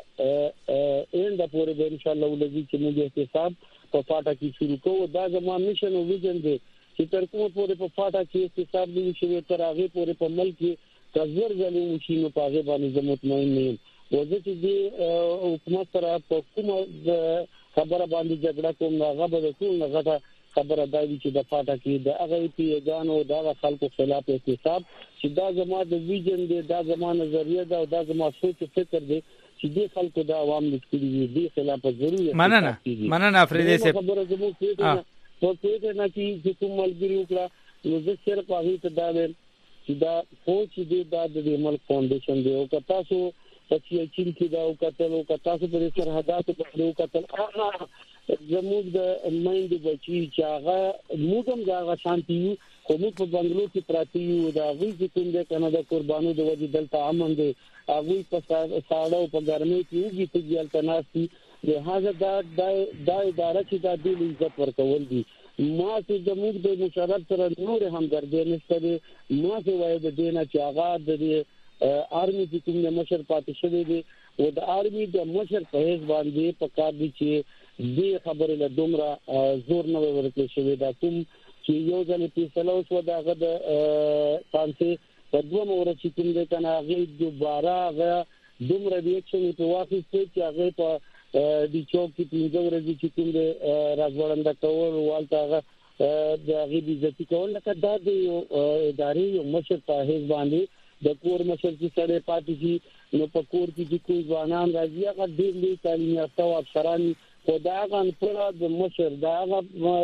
په اینډ پورې به ان شاء الله ولګي چې موږ احتساب په فاټا کې شروع کوو دا زموږ میشن او ویژن دی چې تر کومه پورې په فاټا کې احتساب دی چې تر هغه پورې په ملک کې تزور غلي وشي نو په هغه باندې زه مطمئن نه یم وځي چې د حکومت سره په کومه خبره باندې جګړه کوم هغه به ټول نه غټه خبره دی چې د فاټا کې د هغه پی ګانو د خلکو خلاف احتساب چې دا زموږ د ویژن دی دا زموږ نظریه ده او دا زموږ سوچ فکر دی چې د خلکو د عوام نشکري دي خلاف ضروري مننه مننه افریدی صاحب خبره زموږ څه په څه نه کې چې کوم ملګری وکړه نو زه صرف هغه ته دا چې دا فوج دی دا د ملک فاونډیشن دی او کتا سو چې چین کې دا او کتل او کتا سو پر سرحدات باندې او کتل هغه زموږ د مایند بچی چې هغه موږ هم دا شانتي خو موږ په بنگلور کې پراتی یو دا غوي چې کوم د کاناډا قربانو د وجې دلته امن دی هغه په ساړه او په ګرمۍ کې یوږي چې دلته ناسي لہذا دا د اداره چې د دې عزت ورکول دي ما چې د موږ د مشرف سره نور همدردي نشته ما چې وایي د دینه چې هغه د آرمي چې کوم مشر پاتې شوی دی او د آرمي د مشر په هیڅ باندې په کار دي چې دې خبره له دومره زور نه ورکړي شوی دا کوم چې یو ځل په سلوس و داغه د فانسي په دوه مور چې کوم د کنه هغه دوباره هغه دومره ریاکشن په واقع چې هغه په د چوک کې پینځه ورځې چې کوم د راځوړنده کول والته هغه د هغه د ځتی کول لکه دا د ادارې یو مشر په هیڅ باندې د کور مشر چې سره پاتې شي نو په کور کې چې کوم ځوانان راځي هغه ډېر لوی تعلیم یافته او افسران خدا غن پر د مشر دا هغه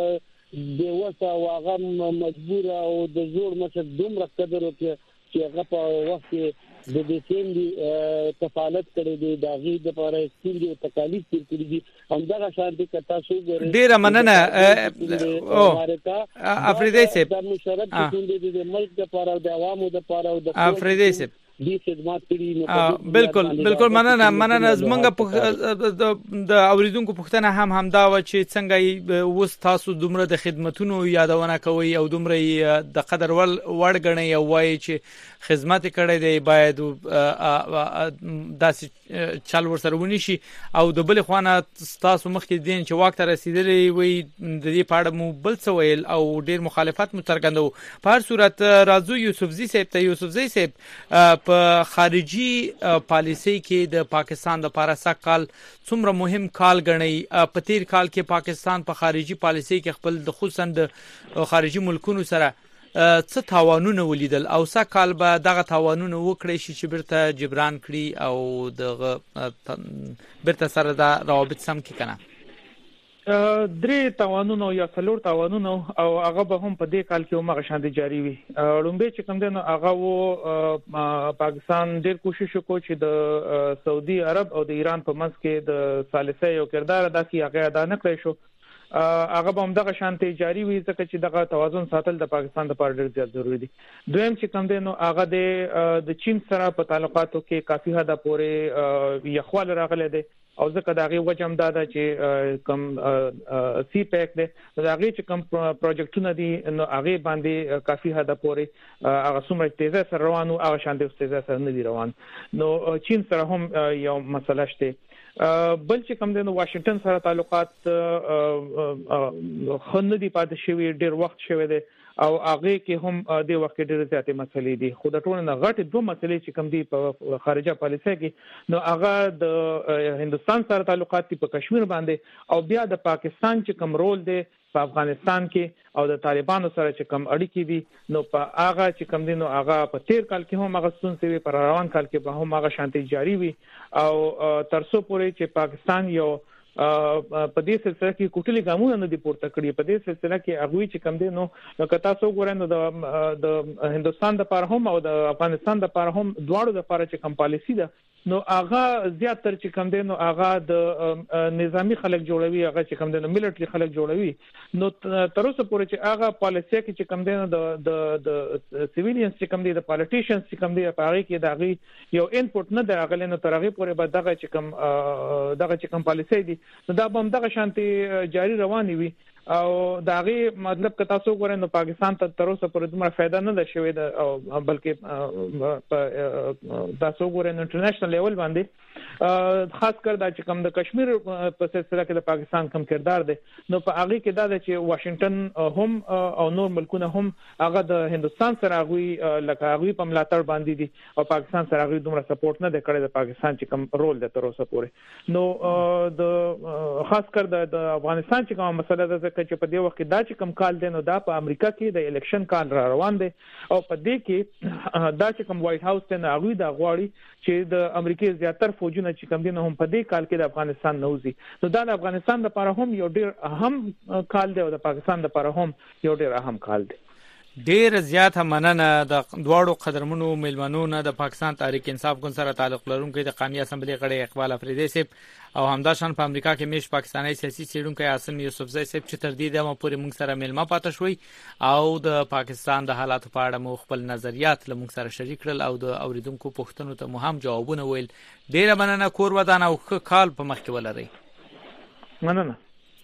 د وسه او هغه مجبور او د زور مشر دومره قدر وکړي چې هغه په وخت د دې سیندي کفالت کړي دي دا غي د لپاره سیندي او تکالیف کړي دي همدغه شانتي کتا شو ګره ډیره مننه او افریدی صاحب د مشرف چې د ملک د لپاره د عوامو د لپاره او د افریدی صاحب دې خدمات کړي. بالکل بالکل مننه مننه زمونږ د اوریدونکو پوښتنه هم همدا و چې څنګه وس تاسو دومره د خدماتونو یادونه کوي او دومره د قدر ول وړ غنی او وایي چې خدمات کړي دی باید داسې چل ورسره ونی شي او د بل خوانه تاسو مخکې دین چې وخت رسیدلې وي د دې پاړه مو بل څه ویل او ډیر مخالفت مو څرګندو. په هر صورت راځو یوسفزي صاحب ته. یوسفزي صاحب په خارجي پالیسي کې د پاکستان لپاره څه کال څومره مهم کال غني؟ په تیر کال کې پاکستان په خارجي پالیسي کې خپل د خصوصا د خارجي ملکونو سره څه تاوانونه ولیدل او څه کال به دغه تاوانونه وکړي شي چې برته جبران کړي او دغه برته سره دا روابط سم کې کنه؟ درې تاوانونه یا څلور تاوانونه او هغه به هم په دې کال کې هم غشاندې جاری وي. لومبه چې کوم دنه هغه وو پاکستان ډېر کوشش وکړ چې د سعودي عرب او د ایران په منځ کې د ثالثه یو کردار ادا کړي، هغه ادا نه کړی شو. هغه به هم دغه شانتي جاری وي ځکه چې دغه توازن ساتل د پاکستان لپاره ډېر زیات ضروری دي. دویم چې کوم دنه هغه د چین سره په تعلقاتو کې کافي حد پورې یخوال راغلی دی او ځکه دا غي وجم دا چې کم سی پیک دی دا غي چې کم پروجیکټونه دي نو هغه باندې کافي حد پورې هغه څومره تیزه سره روانو او شاندې تیزه سره نه دي روان. نو چین سره هم یو مسله شته. بل چې کوم د واشنگټن سره تعلقات خنه دي پاتې شوی ډیر وخت شوی دی او هغه کې هم د وخت ډېر زیاتې مسلې دي. خو د ټولو نه غټ دوه مسلې چې کوم دي په خارجه پالیسي کې نو هغه د هندستان سره تعلقات دي په کشمیر باندې او بیا د پاکستان چې کوم رول دی په افغانستان کې او د طالبانو سره چې کوم اړیکې دي نو په هغه چې کوم دي نو هغه په تیر کال کې هم هغه ستونزې وي، پر روان کال کې به هم هغه شانتي جاری وي او ترڅو پورې چې پاکستان یو په دې سلسله کې کوټلي ګامونه نه دي پورته کړی. په دې سلسله کې هغه چې کم دي نو کتا سو ګورنه د د هندستان د لپاره هم او د افغانستان د لپاره هم دواړو د لپاره چې کم پالیسی ده نو هغه زیات تر چې کم دي نو هغه د نظامی خلک جوړوي، هغه چې کم دي نو ملټري خلک جوړوي. نو تر اوسه پورې چې هغه پالیسی کې چې کم دي نو د د د سیویلینز چې کم دي د پالیټیشنز چې کم دي په هغه کې دغه یو انپوټ نه درغلی نو تر هغه پورې به دغه چې کم دغه چې کم پالیسی دي نو دا به هم دغه شانتي جاری رواني وي او داغي مطلب که تاسو ګورئ نو پاکستان ته تر اوسه پورې دومره فائدہ نه ده شوې ده او بلکې تاسو ګورئ نو انټرنیشنل لیول باندې خاص کر دا چې کوم د کشمیر په سلسله کې د پاکستان کم کردار دی نو په هغه کې دا چې واشنگټن هم او نور ملکونه هم هغه د هندستان سره غوي لکه غوي په ملاتړ باندې دي او پاکستان سره غوي دومره سپورټ نه دی کړی د پاکستان چې کوم رول دی تر اوسه پورې. نو د خاص کر د افغانستان چې کوم مسله ده چې په دې وخت کې دا چې کم کال دی نو دا په امریکا کې د الیکشن کال را روان دی او په دې کې دا چې کم وایټ هاوس ته ناغوي دا غواړي چې د امریکای زیاتره فوجونه چې کم دي نو هم په دې کال کې د افغانستان نوځي. نو دا د افغانستان لپاره هم یو ډیر اهم کال دی او د پاکستان لپاره هم یو ډیر اهم کال دی. ډیر زیات مننه د دواړو قدرمنو میلمنو نه د پاکستان تحریک انصاف ګوند سره تعلق لرونکي د قومي اسمبلی غړي اقبال افریدی صاحب او همداشان په امریکا کې میش پاکستاني سیاسي سیډونکو عاصم یوسفزئی صاحب چې تر دې دمه پورې موږ سره میلمه پاتې شوي او د پاکستان د حالاتو په اړه مو خپل نظریات له موږ سره شریک کړل او د اوریدونکو پوښتنو ته مو هم جوابونه ویل. ډیر مننه. کور ودان او ښه کال په مخ کې ولرئ. مننه.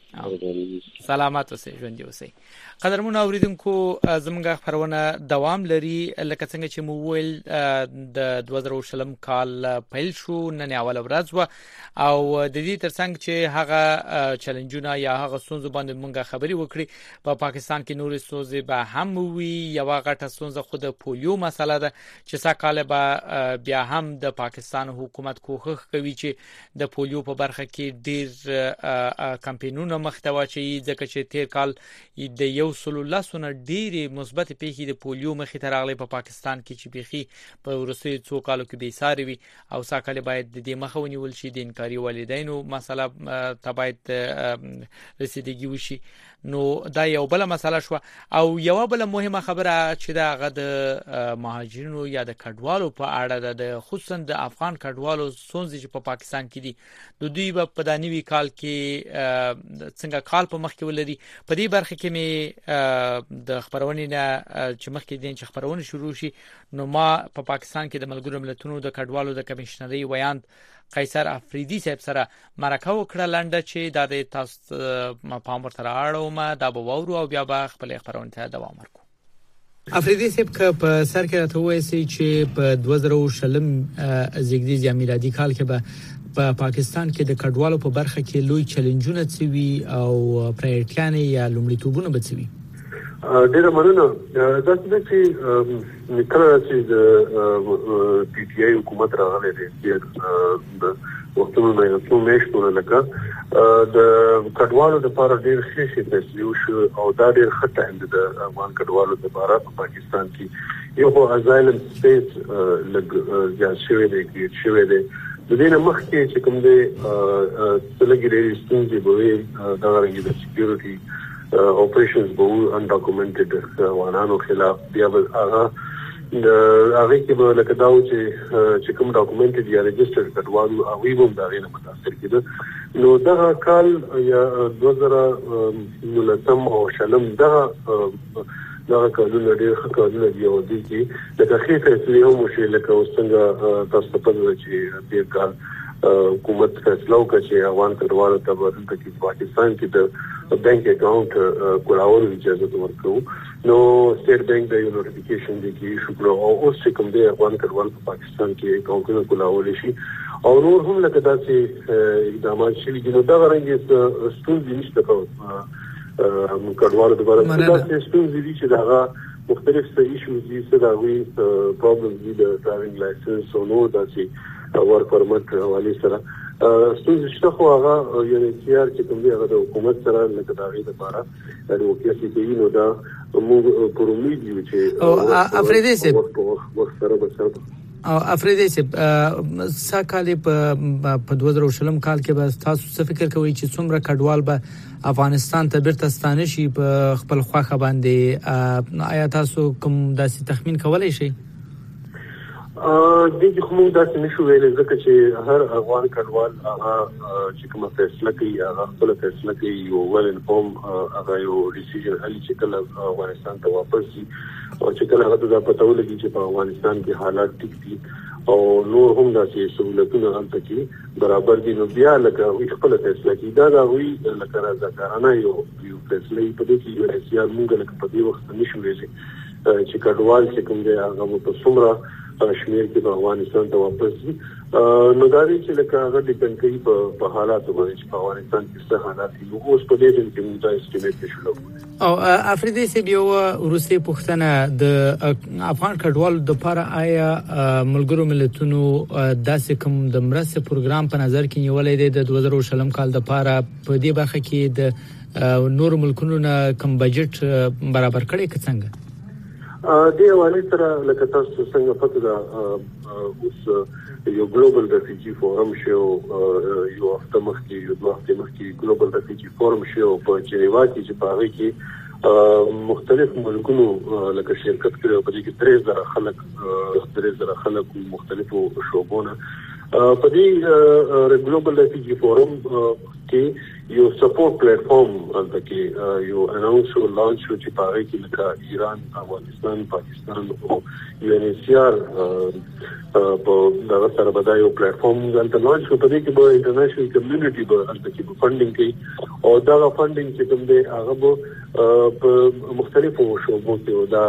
سلامات اوسئ، ژوندي اوسئ. قدرمنو اوریدونکو زموږ خبرونه دوام لري لکه څنګه چې مو ویل د دوه زره شلم کال پیل شو نن اوله ورځ و او د دې ترڅنګ چې هغه چیلنجونه یا هغه ستونزې باندې موږ خبري وکړي په پاکستان کې نورې ستونزې به هم وي. یو غټه ستونزه خو د پولیو مسله ده چې ساکاله به بیا هم د پاکستان حکومت کوښښ کوي چې د پولیو په برخه کې ډیر کمپاینونه مخته واچي ځکه چې تیر کال د یو سلو لسونه ډېری مثبت پیښې د پولیو مخې ته راغلي په پاکستان کې چې بيخي په وروستیو څو کالو کې به ساري وي او ساکاله باید د دې مخه ونیول شي. د انکاري والدینو مسله ته باید رسیدګي وشي. نو دا یو بل مسله شو او یو بل مهمه خبره چې دا غد مهاجرینو یا د کډوالو په اړه د خصوصا د افغان کډوالو څونځي چې په پاکستان کې دي د دوی په پدانوي کال کې څنګه کال په مخ کې ولري. په دې برخه کې مې د خبرونې نه چې مخ کې دین چې خبرونه شروع شي نو ما په پا پاکستان کې د ملګرو ملتونو د کډوالو د کمشنري ویاند قیصر افریدي صاحب سره مرکه وکړه لنډه چې د تاسو ما پام ورته راړو دا به وورو او بیا به خپل خبرونه ته دوام ورکړو. افریدي صاحب په سر کې راته وایي چې په دوه زره او شلم زیږدیز یا میلادي کال کې به په پاکستان کې د کډوالو په برخه کې لوی چیلنجونه څوي او پرایورټیانې یا لومړیتوبونه به څوي. ډیره مننه. دا چې کله چې د پی ټی آی حکومت راغلی دی د وختونو نه یو څو میاشتونه لکه د کډوالو لپاره ډېر ښه شي فیصلې وشو او دا ډېر ښه ټایم دی د افغان کډوالو لپاره په پاکستان کې. یو خو ازایلم سپیس لږ زیات شوی دی کریټ شوی دی. د دې نه مخکې چې کوم دی لږې ډېرې ستونزې به وي دغه رنګې د سکیورټي اپریشنز به وو انډاکومنټډ افغانانو خلاف. بیا به هغه د هغه کې به لکه دا و چې چې کوم ډاکومنټډ یا رجسټرډ کډوالو هغوی به هم د هغې نه متاثر کېده. نو دغه کال یا دوه زره نولسم او شلم دغه دغه کارونه ډېر ښه کارونه دي او دي چې لکه ښې فیصلې هم وشوې لکه اوس څنګه تاسو ته پته ده چې تېر کال حکومت فیصله وکړه چې افغان کډوالو ته به دلته کې پاکستان کې د بینک اکاؤنټ کولولو اجازه ورکوو. نو سټیټ بینک د یو نوټیفیکیشن دی کې ایشو کړو او اوس چې کوم دی افغان کډوال په پاکستان کې اکاؤنټونه کولولی شي او نور هم لکه داسې اقدامات شوي دي. نو دغه رنګې ستونزې نشته په کډوالو دپاره. داسې ستونزې دي چې د هغه مختلف څه ایشوز دي څه د هغوی پرابلمز دي د ډرایوینګ لایسنس او نور داسې ورک پرمټ حوالې سره ستونزې شته خو هغه یو اختیار چې کوم دی هغه د حکومت سره لکه د هغې دپاره اډوکیسي کوي. نو دا موږ پر امید یو چې افریدي صاحب وخت سره به سره او افریدي صاحب سا کال په دوه زره شلم کال کې به تاسو څه فکر کوئ چې څومره کډوال به افغانستان ته بیرته ستانه شي په خپل خواخه باندې؟ آیا تاسو کوم داسې تخمین کولی شئ؟ دې کې خو موږ داسې نشو ویلی ځکه چې هر افغان کډوال هغه چې کومه فیصله کوي هغه خپله فیصله کوي یو ویل انفارم هغه یو ډیسیژن هلي چې کله افغانستان ته واپس شي او چې کله هغه ته دا پته ولګي چې په افغانستان کې حالات ټیک دي او نور هم داسې سهولتونه هلته کې برابر دي نو بیا لکه هغوی خپله فیصله کوي. دا د هغوی لکه رضاکارانه یو یو فیصله وي. په دې کې یو احتیاط موږ لکه په دې وخت نشو ویلی چې کډوال چې کوم دی هغه به په څومره شمیر کې په افغانستان ته واپس دي. نو دا دی چې لکه هغه ډیپنډ کوي په حالاتو باندې چې په افغانستان کې څه حالات دي. اوس په دې ټیم کې موږ دا اسټیمیټ نشو. او افریدي صاحب یو وروستۍ پوښتنه د افغان کډوالو دپاره آیا ملګرو ملتونو داسې کوم د مرستې پروګرام په نظر کې نیولی دی د دوه زره شلم کال دپاره په دې برخه کې د نورو ملکونو نه کوم بجټ برابر کړی که څنګه؟ دې حوالې سره لکه تاسو څنګه پته ده اوس یو ګلوبل ریفیجي فورم شو یو هفته مخکې یو دوه هفتې مخکې ګلوبل ریفیجي فورم شو په جنیوا کې چې په هغې کې مختلف ملکونو لکه شرکت کړی په دې کې درې زره خلک درې زره خلک مختلفو شعبونه په دې ګلوبل ریفیجي فورم کې یو سپورټ پلیټ فارم هلته کې یو اناونس شو لانچ شو چې په هغې کې لکه ایران افغانستان پاکستان او یو ان ایچ سی آر په دغه سره به دا یو پلیټ فارم هلته لانچ شو. په دې کې به انټرنیشنل کمیونټي به هلته کې به فنډینګ کوي او دغه فنډینګ چې کوم دی هغه به په مختلفو شعبو کې او دا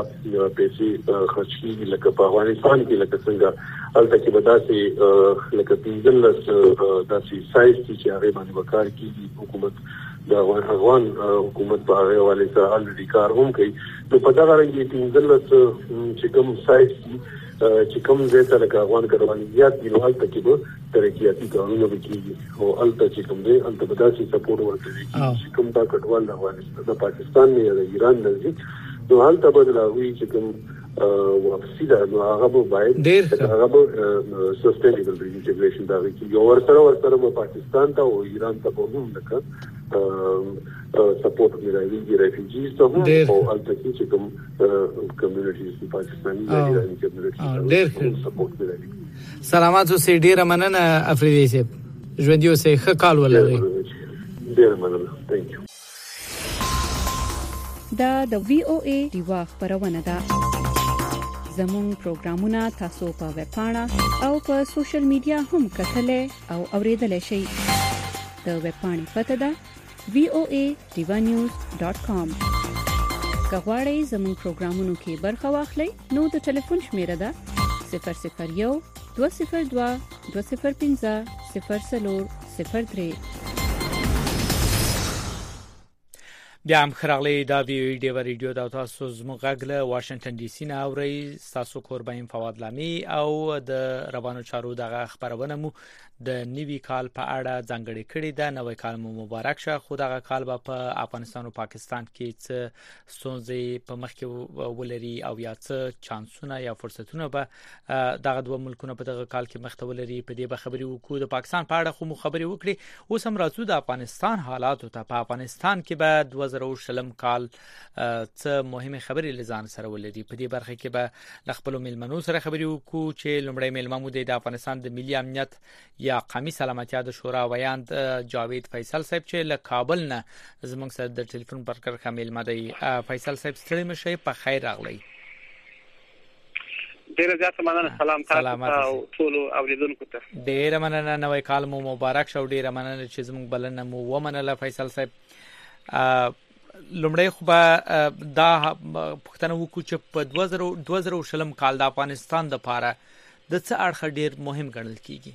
پیسې خرچ کېږي لکه په افغانستان کې لکه څنګه هلته کې به داسې لکه پنځلس داسې سایز دي چې هغې باندې به کار کېږي. حکومت د افغان حکومت په هغې حوالې سره الریډي کار هم کوي. نو په دغه رنګ یې پنځلس چې کوم سایز دي چې کوم ځای ته لکه افغان کډوال زیات دي نو هلته کې به ترقیاتي کارونه به کېږي او هلته چې کوم دی هلته به داسې سپورټ ورکوي چې کوم دا کډوال د افغانستان د پاکستان نه یا د ایران نه ځي نو هلته به د هغوی چې کوم واپسي ده نو هغه به باید هغه به سسټینیبل ریټیګریشن دا وي چې یو ورسره ورسره به پاکستان ته او ایران ته به هم لکه سپورټ ملایوي ریفیوجیز ته هم او هلته کې چې کوم کمیونټیز دي پاکستاني یا ایراني کمیونټیز هم سپورټ ملایوي. سلامات اوسئ. ډېره مننه افریدي صاحب. ژوندي اوسئ. ښه کال ولرئ. ډیر مننه. ثانک یو. دا د وی او ای دیوا خبرونه ده. زموږ پروګرامونه تاسو په ویب پاڼه او په سوشل میډیا هم کتلای او اوریدلای شئ. د ویب پاڼې پته ده وی او ای دیوا نیوز ډاټ کام. که غواړئ زموږ پروګرامونو کې برخه واخلئ نو د ټلیفون شمیره ده صفر صفر یو دوه صفر دوه دوه صفر پنځه صفر څلور صفر درې. بیا هم خراغلی دا ویو ډیو ریډیو دا تاسو زموږ غږ له واشنگټن ډي سي نه اورئ. تاسو کوربایم فواد لامي او د روانو چارو دغه خبرونه مو د نوي کال په اړه ځانګړي کړي ده. نوی کال مو مبارک شه. خو دغه کال به په افغانستان او پاکستان کې څه ستونزې په مخ کې ولري او یا څه چانسونه یا فرصتونه به دغه دوه ملکونه په دغه کال کې مخ ته ولري. په دې به خبرې وکړو. د پاکستان په اړه خو مو خبرې وکړي. اوس هم راځو د افغانستان حالات ته. په افغانستان کې به دوه زره او شلم کال څه مهمه خبرې لزان سره ولري. په دې برخه کې به د خپل ملمنو سره خبرې وکړو چې لومړی ملمه مو د افغانستان د ملي امنیت یا قومي سلامتیا د شورا ویاند جاوید فیصل صاحب چې له کابل نه زموږ سره د ټلیفون پر کار کامل مدي. فیصل صاحب ستړي مشه په خیر راغلی. ډیر زیات مننه. سلام تاسو او ټول اوریدونکو ته. ډیر مننه. نوې کال مو مبارک شه. ډیر مننه چې زموږ بلنه مو ومنله فیصل صاحب. لومړی خو به دا پښتنه وکړو چې په دوه زره او شلم کال د افغانستان د پاره د څه اړخ ډیر مهم ګڼل کیږي.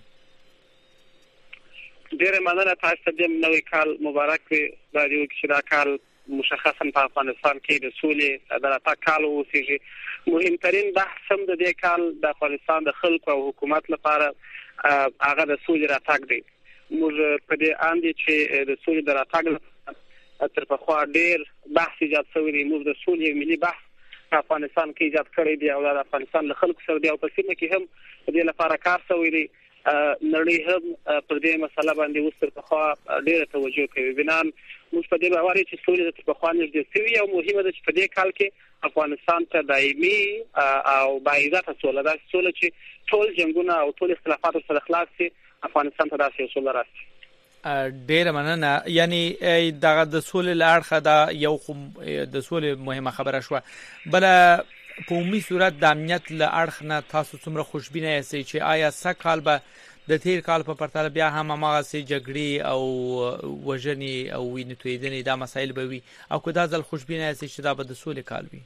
ډیر مننه. تاسو ته نوې کال مبارک وي. دا یو چې دا کال مشخصا په افغانستان کې د سولې د راتګ کال اوسېږي. مهمترین بحث هم د دې کال د افغانستان د خلکو او حکومت لپاره هغه د سولې راتګ دی. موږ په دې اند چې د سولې د راتګ تر پخوا ډیر بحث ایجاد شوی دی. موږ د سولې ملي بحث په افغانستان کې ایجاد کړی دی او د افغانستان له خلکو سره دی او په سیمه کې هم په دې لپاره کار شوی دی. نړۍ هم پر دې مسله باندې اوس تر پخوا ډیره توجه کوي. بنان موږ په دې باور چې سولې تر پخوا نږدې شوې او مهمه ده چې په دې کال کې افغانستان ته دایمي او باعزته سوله ده. سوله چې ټول جنگونه او ټول اختلافات سره خلاص شي. افغانستان ته داسې سوله راشي. ډیر مننه. یعنی دغه د سولې لارخه دا یو د سولې مهمه خبره شو. بل په عمومي صورت د امنیت له اړخ نه تاسو څومره خوشبینه یاست چې آیا سکهال به د تیر کال په پرتله بیا هم هغه سي جګړې او وژنې او وینې تویدنې دا مسایل به وي او که دا ځل خوشبینه یاست چې دا به د سولې کال وي؟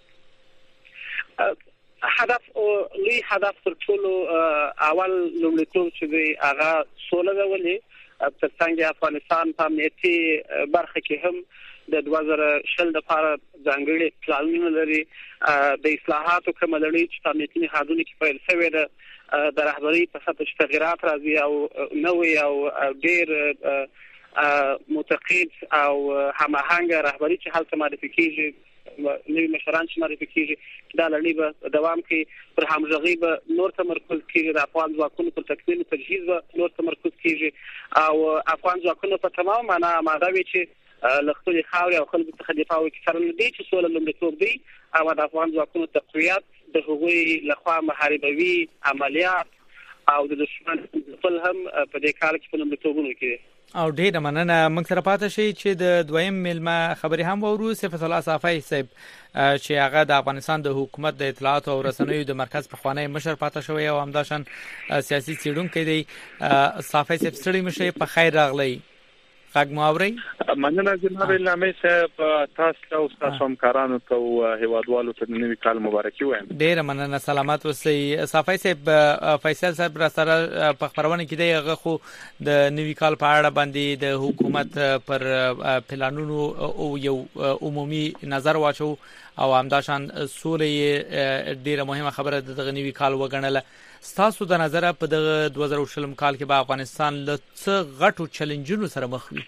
هدف او لوی هدف تر ټولو اول لومړیتوب چې دی هغه سوله ده. ولې ترڅنګ افغانستان په امنیتي برخه کې هم د دوه زره شل لپاره ځانګړي پلانونه لري. د اصلاحاتو کوم لړۍ چې په امنیتي نهادونو کې پیل شوې ده د رهبرۍ په سطح تغیرات راځي او نوې او ډېر متقید او هماهنګ رهبري چې هلته معرفي کیږي، نوې مشران چې معرفي کیږي، دا لړۍ به دوام کوي. پر همغږۍ به نور تمرکز کیږي. د افغان ځواکونو پر تکمیل او تجهیز به نور تمرکز کیږي او افغان ځواکونو په تمام معنا آماده وي چې له خپلې خاورې او خلکو څخه دفاع وکړي. سره له دې چې سوله لومړیتوب دی او د افغان ځواکونو تقویت د هغوی لخوا محاربوي عملیات او د دشمن خپل هم په دې کال کې په لومړیتوبونو کې دی. او ډیره مننه. موږ سره پاتې شي چې د دویم ملما خبرې هم وورو. صفت الله صافی صاحب چې هغه د افغانستان د حکومت د اطلاعات او رسنیو د مرکز په خوانی مشر پاتې شوی او همداشان سیاسي څېړونکی دی. صافی صاحب ستړي مشه په خیر راغلی. غږ مو اورئ؟ مننه جناب لامي صاحب. تاسو او تاسو همکارانو ته او هیوادوالو ته نوی کال مبارکي وایم. ډیره مننه. سلامات اوسئ. صافی صاحب فیصل صاحب را سره په خبرونه کې دی هغه خو د نوی کال په اړه باندې د حکومت پر پلانونو او یو عمومي نظر واچو او همداشان سولې ډیره مهمه خبره د دغه نوی کال وګڼله. ستاسو د نظر په دغه دوه زره او شلم کال کې به افغانستان له څه غټو چیلنجونو سره مخ وي؟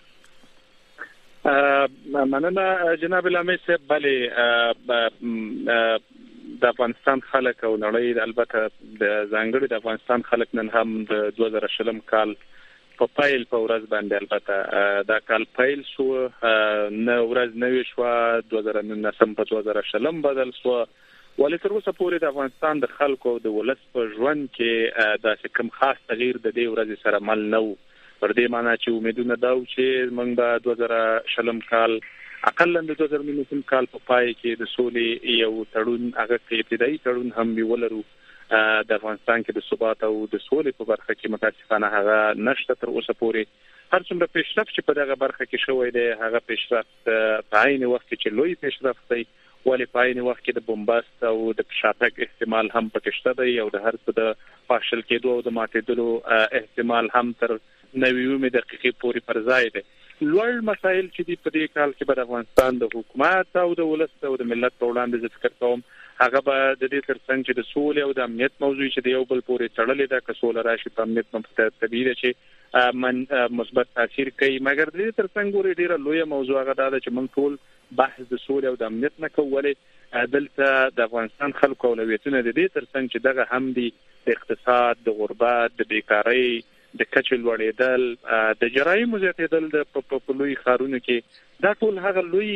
مننه جناب لامي صاحب. بله د افغانستان خلک او نړۍ البته د ځانګړي د افغانستان خلک نن هم د دوه زره شلم کال په پایل په ورځ باندې البته دا کال پایل شو نه ورځ نوې شو دوه زره نهم په دوه زره شلم بدل شو. ولې تر اوسه پورې د افغانستان د خلکو او د ولس په ژوند کې دا کوم خاص تغییر د دې ورځې سره مل نه و. پر دې معنی چې امیدونه دا و چې موږ به دوه زره شلم کال اقل د دوه زره نولسم کال په پای کې د سولې یو تړون هغه ابتدایي تړون هم ولرو د افغانستان کې د ثبات او د سولې په برخه کې متاسفانه هغه نشته تر اوسه پورې. هر څومره پیشرفت چې په دغه برخه کې شوی دی هغه پیشرفت په عین وخت کې لوی پیشرفت دی، ولې په عین وخت کې د بمباست او د شاتګ احتمال هم پکې شته دی او د هر څه د فاشل کېدو او د ماتېدلو احتمال هم تر نوي دقیقې پورې پر ځای دی. لوړ مسایل چې دی په دې کال کې د افغانستان د حکومت او د ولس او د ملت په وړاندې زه فکر کوم هغه به د دې ترڅنګ چې د سولې او د امنیت موضوع چې د یو بل پورې تړلې ده، که سوله راشي په امنیت باندې طبیعي ده چې من مثبت تاثیر کوي، مګر د دې ترڅنګ ورې ډیره لویه موضوع هغه ده چې موږ ټول بحث د سولې او د امنیت نه کوو، ولې دلته د افغانستان خلکو اولویتونه د دې ترڅنګ چې دغه هم دي د اقتصاد، د غربت، د بیکارۍ، د کچې لوړېدل، د جرایمو زیاتېدل د په لوی ښارونو کې، دا ټول هغه لوی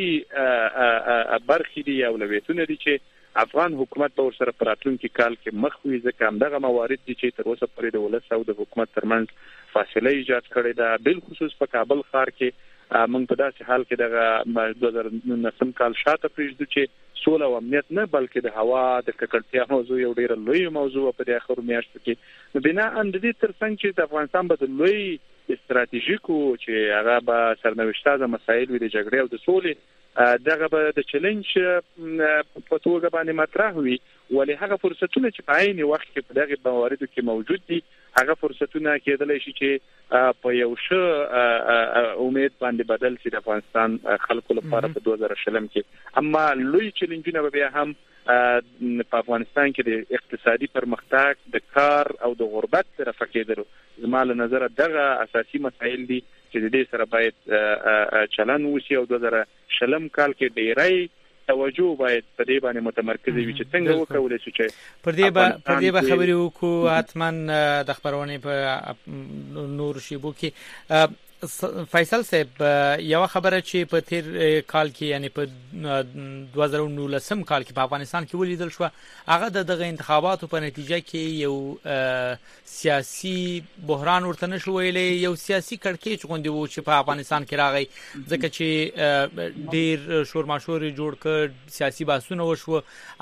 برخې دي اولویتونه دي چې افغان حکومت په ورسره په راتلونکي کال کې مخ وي، ځکه همدغه موارد دي چې تر اوسه پورې د ولس او د حکومت ترمنځ فاصله ایجاد کړې ده. بالخصوص په کابل ښار کې موږ په داسې حال کې دغه دوه زره نولسم کال شاته پرېږدو چې سوله او امنیت نه بلکې د هوا د ککړتیا موضوع یو ډېره لوی موضوع په دې اخرو میاشتو کې. نو بنا ان د دې ترڅنګ چې د افغانستان به د لوی استراتیژیکو چې هغه به سرنوشتازه مسایل وي د جګړې او د سولې دغه به د چیلنج په توګه باندې مطرح وي، ولې هغه فرصتونه چې په عین وخت کې په دغه مواردو کې موجود دي هغه فرصتونه کېدلی شي چې په یو ښه امید باندې بدل شي د افغانستان خلکو لپاره په دوه زره شلم کې. اما لوی چیلنجونه به بیا هم په افغانستان کې د اقتصادي پرمختګ، د کار او د غربت طرفه کېدلو زما له نظره دغه اساسي مسایل دي چې د دې سره باید چلن وشي او دوه زره شلم کال کې ډیری توجه باید په دې باندې متمرکز وي چې څنګه وکولای شو چې پر دې به پر دې به خبرې وکړو حتما د خبرونه په نور شیبو کې. فیصل صاحب یو خبره چې په تیر کال کې یعنی په دوه زره نولسم کال کې په افغانستان کې ولیدل شو هغه د دغه انتخاباتو په نتیجه کې یو سیاسي بحران ورته نشو ویلې، یو سیاسي کړکېچ غونډه و چې په افغانستان کې راغی، ځکه چې ډیر شورماشور جوړ کړ، سیاسي بحثونه وشو،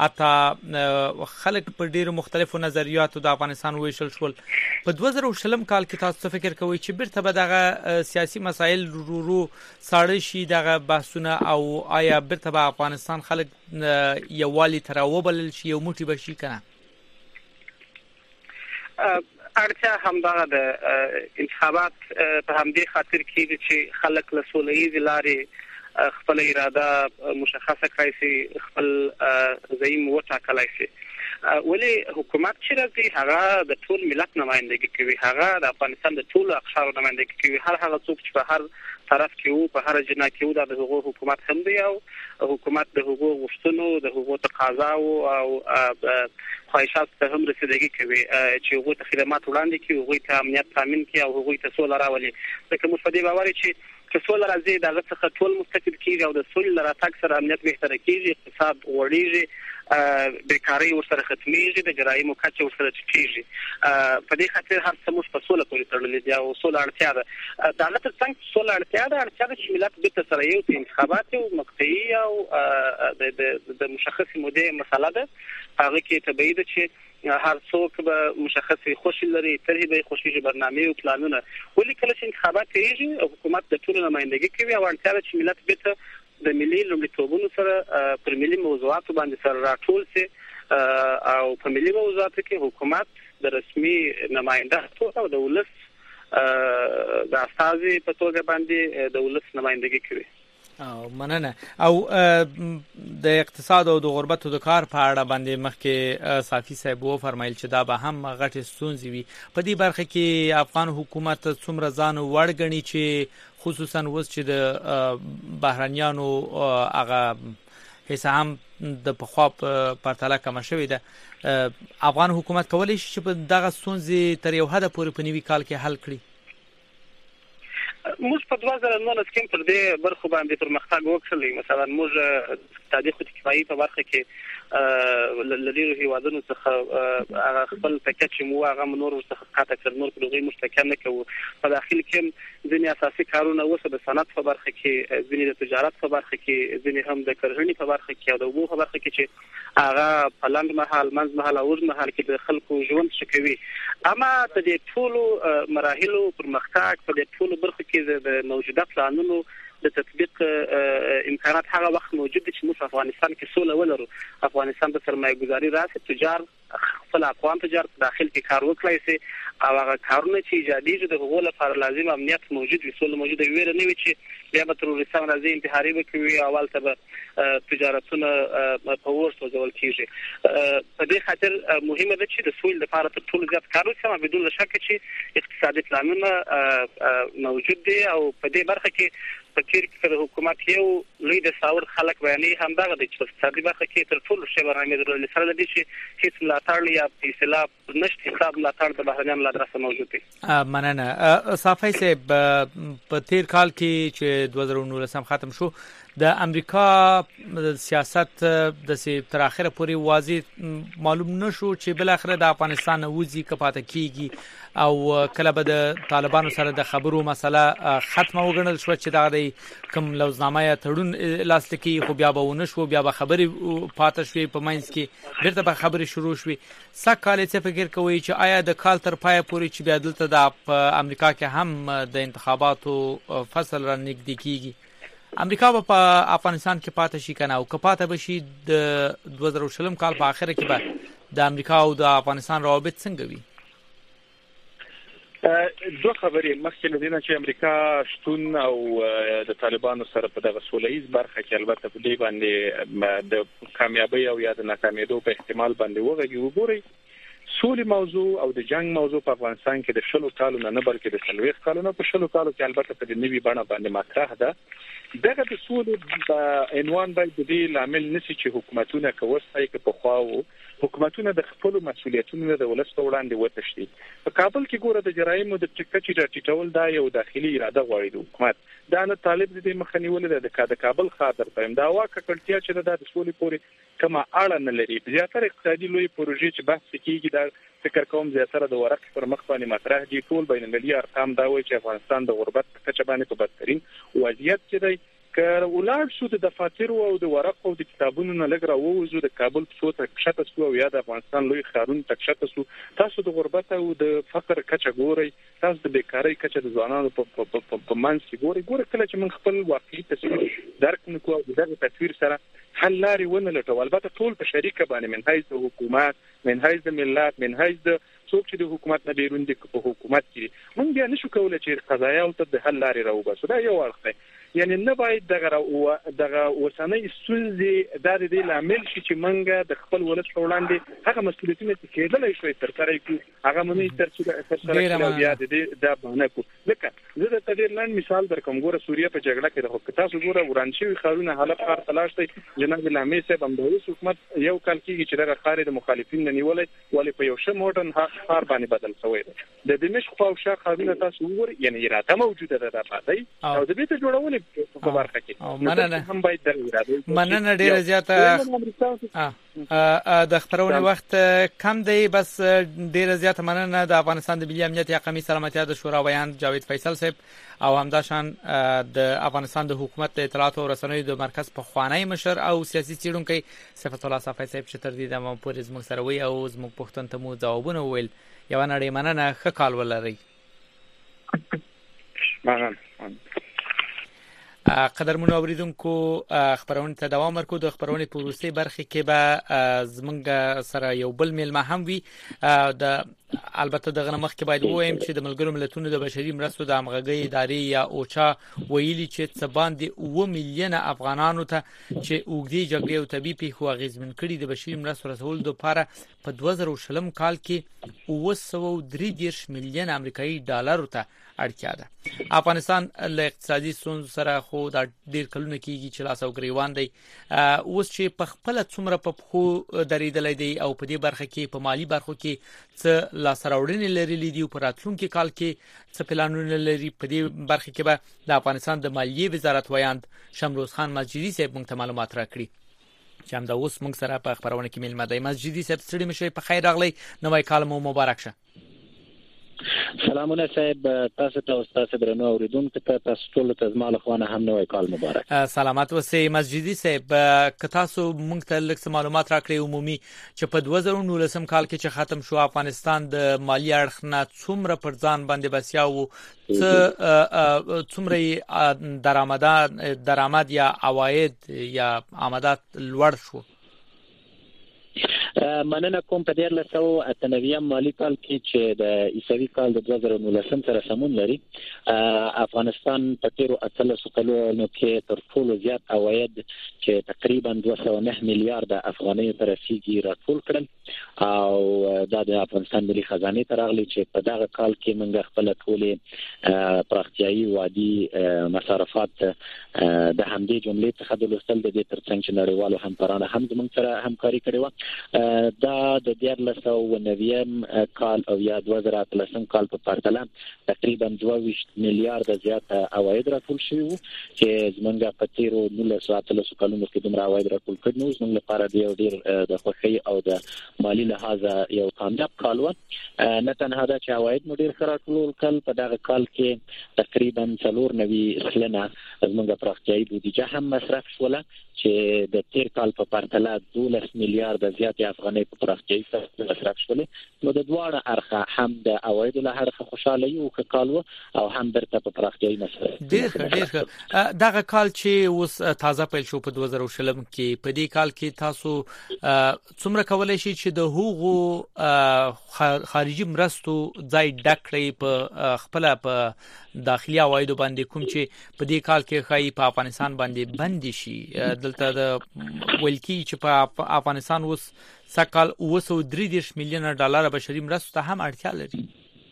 اته خلک په ډیر مختلفو نظریاتو د افغانستان ویشل شول. په دوه زره شلم کال کې تاسو فکر کوئ چې بیرته به دغه سیاسي مسایل رو رو ساړه شي دغه بحثونه، او آیا بیرته به افغانستان خلک یووالي تر وبلل شي، یو موټی بشي کنه؟ اړتیا همدغه د انتخابات په همدې خاطر کې چې خلک له سولې ایز لارې خپل اراده مشخصه کړي سي، خپل زعیم وټاکلای سي، ولې حکومت چې راځي هغه د ټول ملت نمائندګي کوي، هغه د افغانستان د ټول اقشارو نمائندګي کوي، هر هغه څوک چې په هر طرف کې وو په هر جنا کې وو د هغو حکومت هم دی او حکومت د هغو غوښتنو د هغو تقاضاو او خواهشات ته هم رسیدګي کوي چې هغه ته خدمات وړاندې کوي، هغه ته امنیت تامین کوي او هغه ته سوله راولي. ځکه موږ په دې باور چې چې سوله راځي دغه څخه ټول مستفید کیږي او د سولې راتګ سره امنیت بهتر کیږي، اقتصاد وړيږي، بیکاری ورسره ختميږي، د جرایمو کچه ورسره ټیټیږي. په دې خاطر هر څه موږ په سوله پورې تړلې دي او سوله اړتیا ده. د حالت څنګه سوله اړتیا ده، اړتیا ده چې ملت به سره یو انتخابات او مقطعي او د د مشخصي مودې مسله ده، هغه کې تبعید چې هر څوک به مشخصي خوشي لري، ترې به خوشي برنامه او پلانونه، ولې کله چې انتخابات کېږي او حکومت د ټولو نمائندګي کوي او اړتیا ده چې ملت به د ملي لومړیتوبونو سره پر ملي موضوعاتو باندې سره راټول سي او په ملي موضوعاتو کې حکومت د رسمي نماینده او د ولس د استازي په توګه باندې د ولس نمائندګي کوي. او مننه. او د اقتصاد او د غربت او د کار په اړه باندې مخکې صافي صاحب و فرمایل چې دا به هم غټه ستونزې وي. په دې برخه کې افغان حکومت څومره ځان وړګنی چې خصوصا اوس چې د بهرنیانو هغه حصہ هم د پخوا په پرتله کم شوې ده، افغان حکومت کولی شي چې په دغه ستونزې تر یو حد پورې په نوي کال کې حل کړي؟ موږ په دوه زره نولس کې پر دې برخو باندې پرمختګ وکړلی. مثلا موږ اقتصادي خودکفایي په برخه کې لدیرو هیوادونو څخه هغه خپل پکټ چې مو هغه نور څخه قاطع کړ نور په دغه مشتکل نه کوو په داخل کې ځینې اساسي کارونه وسه د صنعت په برخه کې ځینې د تجارت په برخه کې ځینې هم د کرهڼې په برخه کې او د اوبو په برخه کې چې هغه په لاند مهال منځ مهال او اوږد مهال کې د خلکو ژوند ښه کوي. اما د دې ټولو مراحلو پرمختګ په دې ټولو برخو کې د موجوده پلانونو د تطبیق امکانات هغه وخت موجود دي چې موږ په افغانستان کې سوله ولرو. افغانستان د سرمایه ګزاري راسي تجار خپل افغان تجار داخل کې کار وکړي سي او هغه کارونه چې ایجادي د حقوق لپاره لازم امنیت موجود وي سوله موجوده وي نه وي چې بیا به تروریستان راځي انتحاري وکوي اول ته به تجارتونه په ورس وځول کیږي. په دې خاطر مهمه ده چې د سولې لپاره تر ټولو زیات کار وکړو بدون شک چې اقتصادي پلانونه موجود دي او په دې برخه کې په تیر کې د حکومت یو لوی د ساور خلک بیانې هم دغه د اقتصادي برخه کې تر ټولو شی برنامه درلودل سره لدی چې هیڅ ملاتړ یا اصلاح نشته حساب ملاتړ د بهرنیان لا درسه موجود دی. مننه صافی صاحب په تیر کال کې چې دوه زره نولسم ختم شو د امریکا سیاست د سي تر اخره پورې واضح معلوم نشو چې بل اخره د افغانستان وځي کپاته کیږي او کله به د طالبانو سره د خبرو مسله ختمه وګڼل شو چې دا د کوم لوزنامه تړون لاس لکې خو بیا به ونه شو بیا به خبرې پاتې شوې په ماینس کې بیرته به خبرې شروع شوې سکهاله څه فکر کوي چې آیا د کال تر پای پورې چې بیا دلته د امریکا کې هم د انتخاباتو فصل را نږدې کیږي امریکا په افغانستان کې پاتې شي کنه او کپاته بشي د دوه زره شلم کال په اخر کې به د امریکا او د افغانستان روابط څنګه وي؟ دوه خبرې مخکې لدينا چې امریکا شتون او د طالبانو سره په دغه سولهیز برخه کې البته په دې باندې د کامیابی او یا د ناکامیدو په احتمال باندې وغږی وګوري. سولې موضوع او د جنگ موضوع په افغانستان کې د شلو کالو نه بلکې د څلويخ کالو نه په شلو کالو کې البته په دې نوي بڼه باندې مطرح ده. دغه د سولې په عنوان باندې د لامل نشي چې حکومتونه کوي چې په خواو حکومتونه د خپل مسولیتونو د ولس په وړاندې وتشتي. په کابل کې ګوره د جرایمو د ټکټي راټیټول دا یو داخلي اراده غواړي د حکومت دا نه طالب د مخنیول د کابل خاطر پم دا واکه کړتیا چې د سولې پورې کما اړه نه لري. زیاتره اقتصادي لوی پروژې چې بحث کیږي دا فکر کوم زیاتره د ورق پر مخ باندې مطرح دي. ټول بین المللي ارقام دا وایي چې افغانستان د غربت په کچه باندې په بدترین وضعیت کې دی. که ولار شو د دفاتر او د ورق او د کتابونو نه لګرا ووزو د کابل څو ته کښته شو او یا د افغانستان لوی خارون ته کښته شو تاسو د غربت او د فقر کچه ګورئ تاسو د بیکاری کچه د ځوانانو په په منځ کې ګورئ ګورئ کله چې من خپل واقعي تصویر درک نکو او دغه تصویر سره حل لاري ونه لټو البته ټول په شریکه باندې من حیث د حکومت من حیث د ملت من حیث د څوک چې د حکومت نه بیرون دي په حکومت کې مونږ بیا نشو کولای چې قضایا او ته د حل لاري راوباسو دا یو اړخ دی. یعنی نه باید دغه دغه وسنۍ سولې د دې لامل شي چې منګه د خپل ولس په وړاندې هغه مسؤلیتونه چې کېدلای شي تر سره کې هغه مونږ تر سره کې بیا د دې د باندې کو لکه زه د تدیر لاند مثال درکوم ګوره سوریه په جګړه کې د حکومت تاسو ګوره ورانشي خارونه حالت خار تلاش دی جناب لامې صاحب هم د حکومت یو کال کې چې دغه خارې د مخالفین نه نیولې ولی په یو شه مودرن خار باندې بدل شوی دی. د دمشق خو شاه خارونه تاسو وګورئ یعنی اراده موجوده ده د پاتې او د بیت جوړول په برخه کې مننه هم باید د اراده مننه ډیره زیاته د خبرونه وخت کم دی بس ډیره زیاته مننه د افغانستان د ملي امنیت یا قومي سلامتیا د شورا بیان جاوید فیصل صاحب او همداشان د افغانستان د حکومت د اطلاعات او رسنیو د مرکز په خوانی مشر او سیاسي څیړونکو صفت الله صافی صاحب چې تر دې دمو پورې زموږ سره وي او زموږ پښتون ته مو ځوابونه ویل یو نړۍ مننه ښه کال ولري. مننه قدرمنو اوریدونکو خبرونه ته دوام ورکو د خبرونه په وروستي برخه کې به زمونږ سره یو بل میلمه هم وي د البته دغه مخ کې باید وایم چې د ملګرو ملتونو د بشري مرستو د همغږي ادارې یا اوچا ویلي چې څه باندې اوه میلیونه افغانانو ته چې اوږدې جګړې او طبي پیښو اغیزمن کړي د بشري مرستو رسول لپاره په دوه زره شلم کال کې اوه سوه درې دېرش میلیونه امریکایي ډالرو ته اړتیا ده. افغانستان له اقتصادي ستونزو سره خو دا ډیر کلونه کېږي چې لاس او ګریوان دی اوس چې په خپل څومره په خو درېدلې دی او په دې برخه کې په مالی برخو کې څه لاسراوړنې لري دی په راتلونکي کال کې څه پلانونه لري په دې برخه کې به د افغانستان د مالیې وزارت ویاند شمروز خان مسجدي صاحب موږ ته معلومات راکړي. چې هم د اوس موږ سره په خبرونه کې ملمه دی. مسجدي صاحب ستړي مشه په خیر راغلی، نوې کال مو مبارک شه. سلامونه صاحب، تاسو ته او تاسو درنو اوریدونکو ته تاسو ټول ته زما له خوانه هم نوې کال مبارک. سلامات اوسئ. مسجدي صاحب که تاسو موږ ته لږ معلومات راکړئ عمومي چې په دوه زره نولسم کال کې چې ختم شو افغانستان د مالی اړخ نه څومره پر ځان باندې بسیا وو، څه څومره درآمدات درآمد یا عواید یا آمدات لوړ شو؟ مننه کوم. په ډیر لسو اتنویم مالی کال کې چې د عیسوي کال د دوه زره نولسم سره سمون لري، افغانستان په تیرو اتلسو کلونو کې تر ټولو زیات عواید چې تقریبا دوه سوه نه میلیارډ افغانۍ ته رسیدي راټول کړل، او دا د افغانستان ملي خزانه ته راغلي چې په دغه کال کې موږ خپل ټولې پراختیايي وادي مصرفات د همدې جملې څخه د لوستل د دې ترڅنګ چې نړیوالو همکارانو هم زموږ سره همکاري کړې و. دا د دیارلس او نویم کال او یا دوه زره اتلسم کال په پرتله تقریبا دوه ویشت میلیارډ زیات عواید راټول شوي وو، چې زموږ په تیرو نولس اتلسو کلونو کې دومره عواید راټول کړي نو زموږ لپاره دی ډیر د خوښۍ او د مالی لحاظه یو کامیاب کال و. نه تنها دا چې عواید مو ډیر ښه راټول کړل، په دغه کال کې تقریبا څلور نوي سلنه زموږ پراختیايي بودیجه هم مصرف شوله، چې د تیر کال په پرتله دولس میلیارډ زیات افغانۍ په پراختیايي سره مصرف شولې. نو د دواړه اړخه هم د عوایدو له اړخه خوشاله یو کال و او هم درته په پراختیايي مصرف. ډیر ډیر دغه کال چې اوس تازه پیل شو په دوه زره شلم کې، په دې کال کې تاسو څومره کولای شئ چې د هغو خارجي مرستو ځای ډک کړئ په خپل په داخلي عوایدو باندې، کوم چې په دې کال کې خای په افغانستان باندې بند شي؟ دلته د ولکی چې په افغانستان اوس سکهال اوه سوه درې دېرش میلیونه ډالر بشري مرستو ته هم اړتیا لري.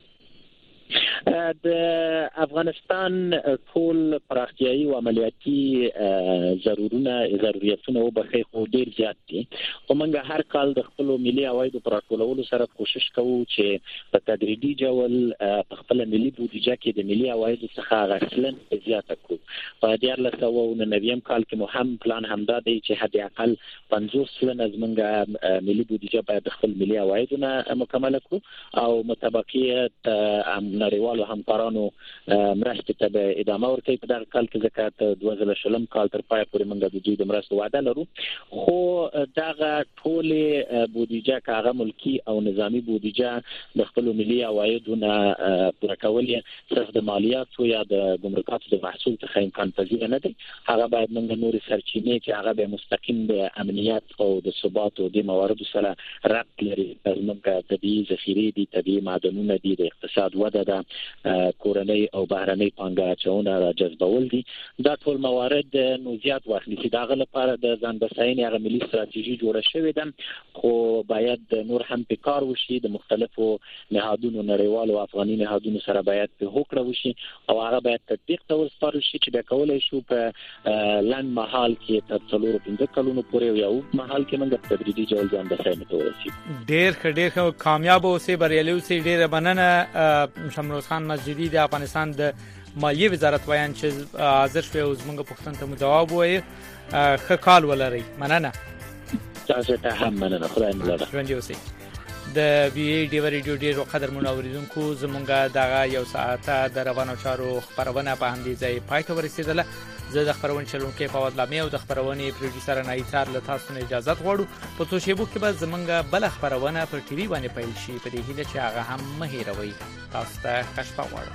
د افغانستان ټول پراختیايي او عملیاتي ضرورونه ضرورتونه وبخې خو ډیر زیات دي، خو موږ هر کال د خپل ملي عوایدو پر راټولولو سره کوشش کوو چې په تدریجي ډول په خپل ملي بودیجه کې د ملي عوایدو څخه غسلن زیاته کړو. په دیارلس سوه او نویم کال کې مو هم پلان همدا دی چې حد اقل پنځوس سلنه زموږ ملي بودیجه باید د خپل ملي عوایدونه مکمله کړو او مطابقیت نړیوالو همکارانو مرستې ته به ادامه ورکوي په دغه کال کې، ځکه دوه زره شلم کال تر پای پورې موږ د دوی د مرستو وعده لرو. خو دغه ټولې بودیجه که هغه ملکي او نظامي بودیجه د خپلو ملي عوایدو نه پوره کول یې صرف د مالیاتو یا د ګمرکاتو د محصول څخه امکان پذیره نه دی. هغه باید موږ نورې سرچینې چې هغه به مستقیم د امنیت او د ثبات او د مواردو سره ربط لري، موږ طبیعي ذخیرې دي، طبیعي معدنونه دي، د اقتصاد وده ده، کورنۍ او بهرنۍ پانګه اچونه را جذبول دي. دا ټول موارد نو زیات واخلي. دغه لپاره د ځان بساینې هغه ملي ستراتیژي جوړه شوې ده، خو باید نور هم په کار وشي، د مختلفو نهادونو نړیوالو او افغاني نهادونو سره باید په هوکړه وشي او هغه باید تطبیق ته وسپارل شي چې به کولای شو په لنډ مهال کې تر څلور پنځه کلونو پورې یو مهال کې موږ په تدریجي ډول ځان بساینې ته ورسېږو. ډېر ښه ډېر ښه کامیاب اوسئ، بریالي اوسئ. ډېره مننه شمروز خان مسجدي د افغانستان د مالیې وزارت وایي چې حاضر شوی او زموږ پوښتنې ته مو جواب ووایي. ښه کال ولرئ. مننه. تاسو ته هم مننه. خدای مو لاره. ژوندي اوسئ. د بي ای ډي ریډیو ډیرو قدرمنو اوریدونکو، زمونږ دغه یو ساعته د روانو چارو خبرونه په همدې ځای پای ته ورسېدله. زه د خبرونې چلونکي فواد لامي او د خبرونې پروډوسر عنایت له تاسو نه اجازه غواړو. په څو شیبو کې به زمونږ بل خبرونه پر ټي وي باندې پیل شي، په دې هیله چې هغه هم مه هېروئ. تاسو ته ښه شپه غواړم.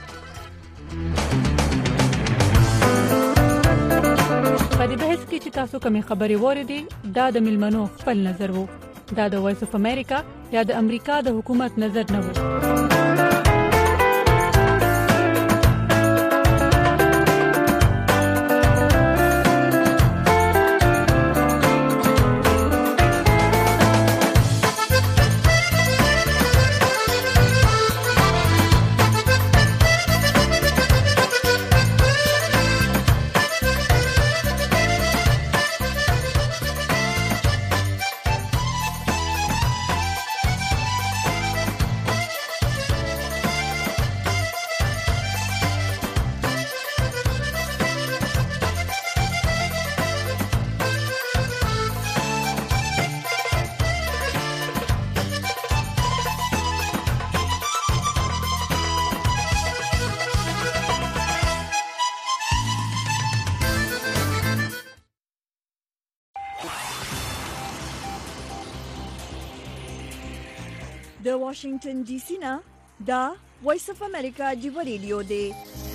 په دې بحث کې چې تاسو کومې خبرې واورېدې دا د ملمنو خپل نظر وو، دا د وایس اف امریکا یا د امریکا د حکومت نظر نه وو. د واشنگټن ډي سي نه دا وایس اف امریکا دی ریډیو دی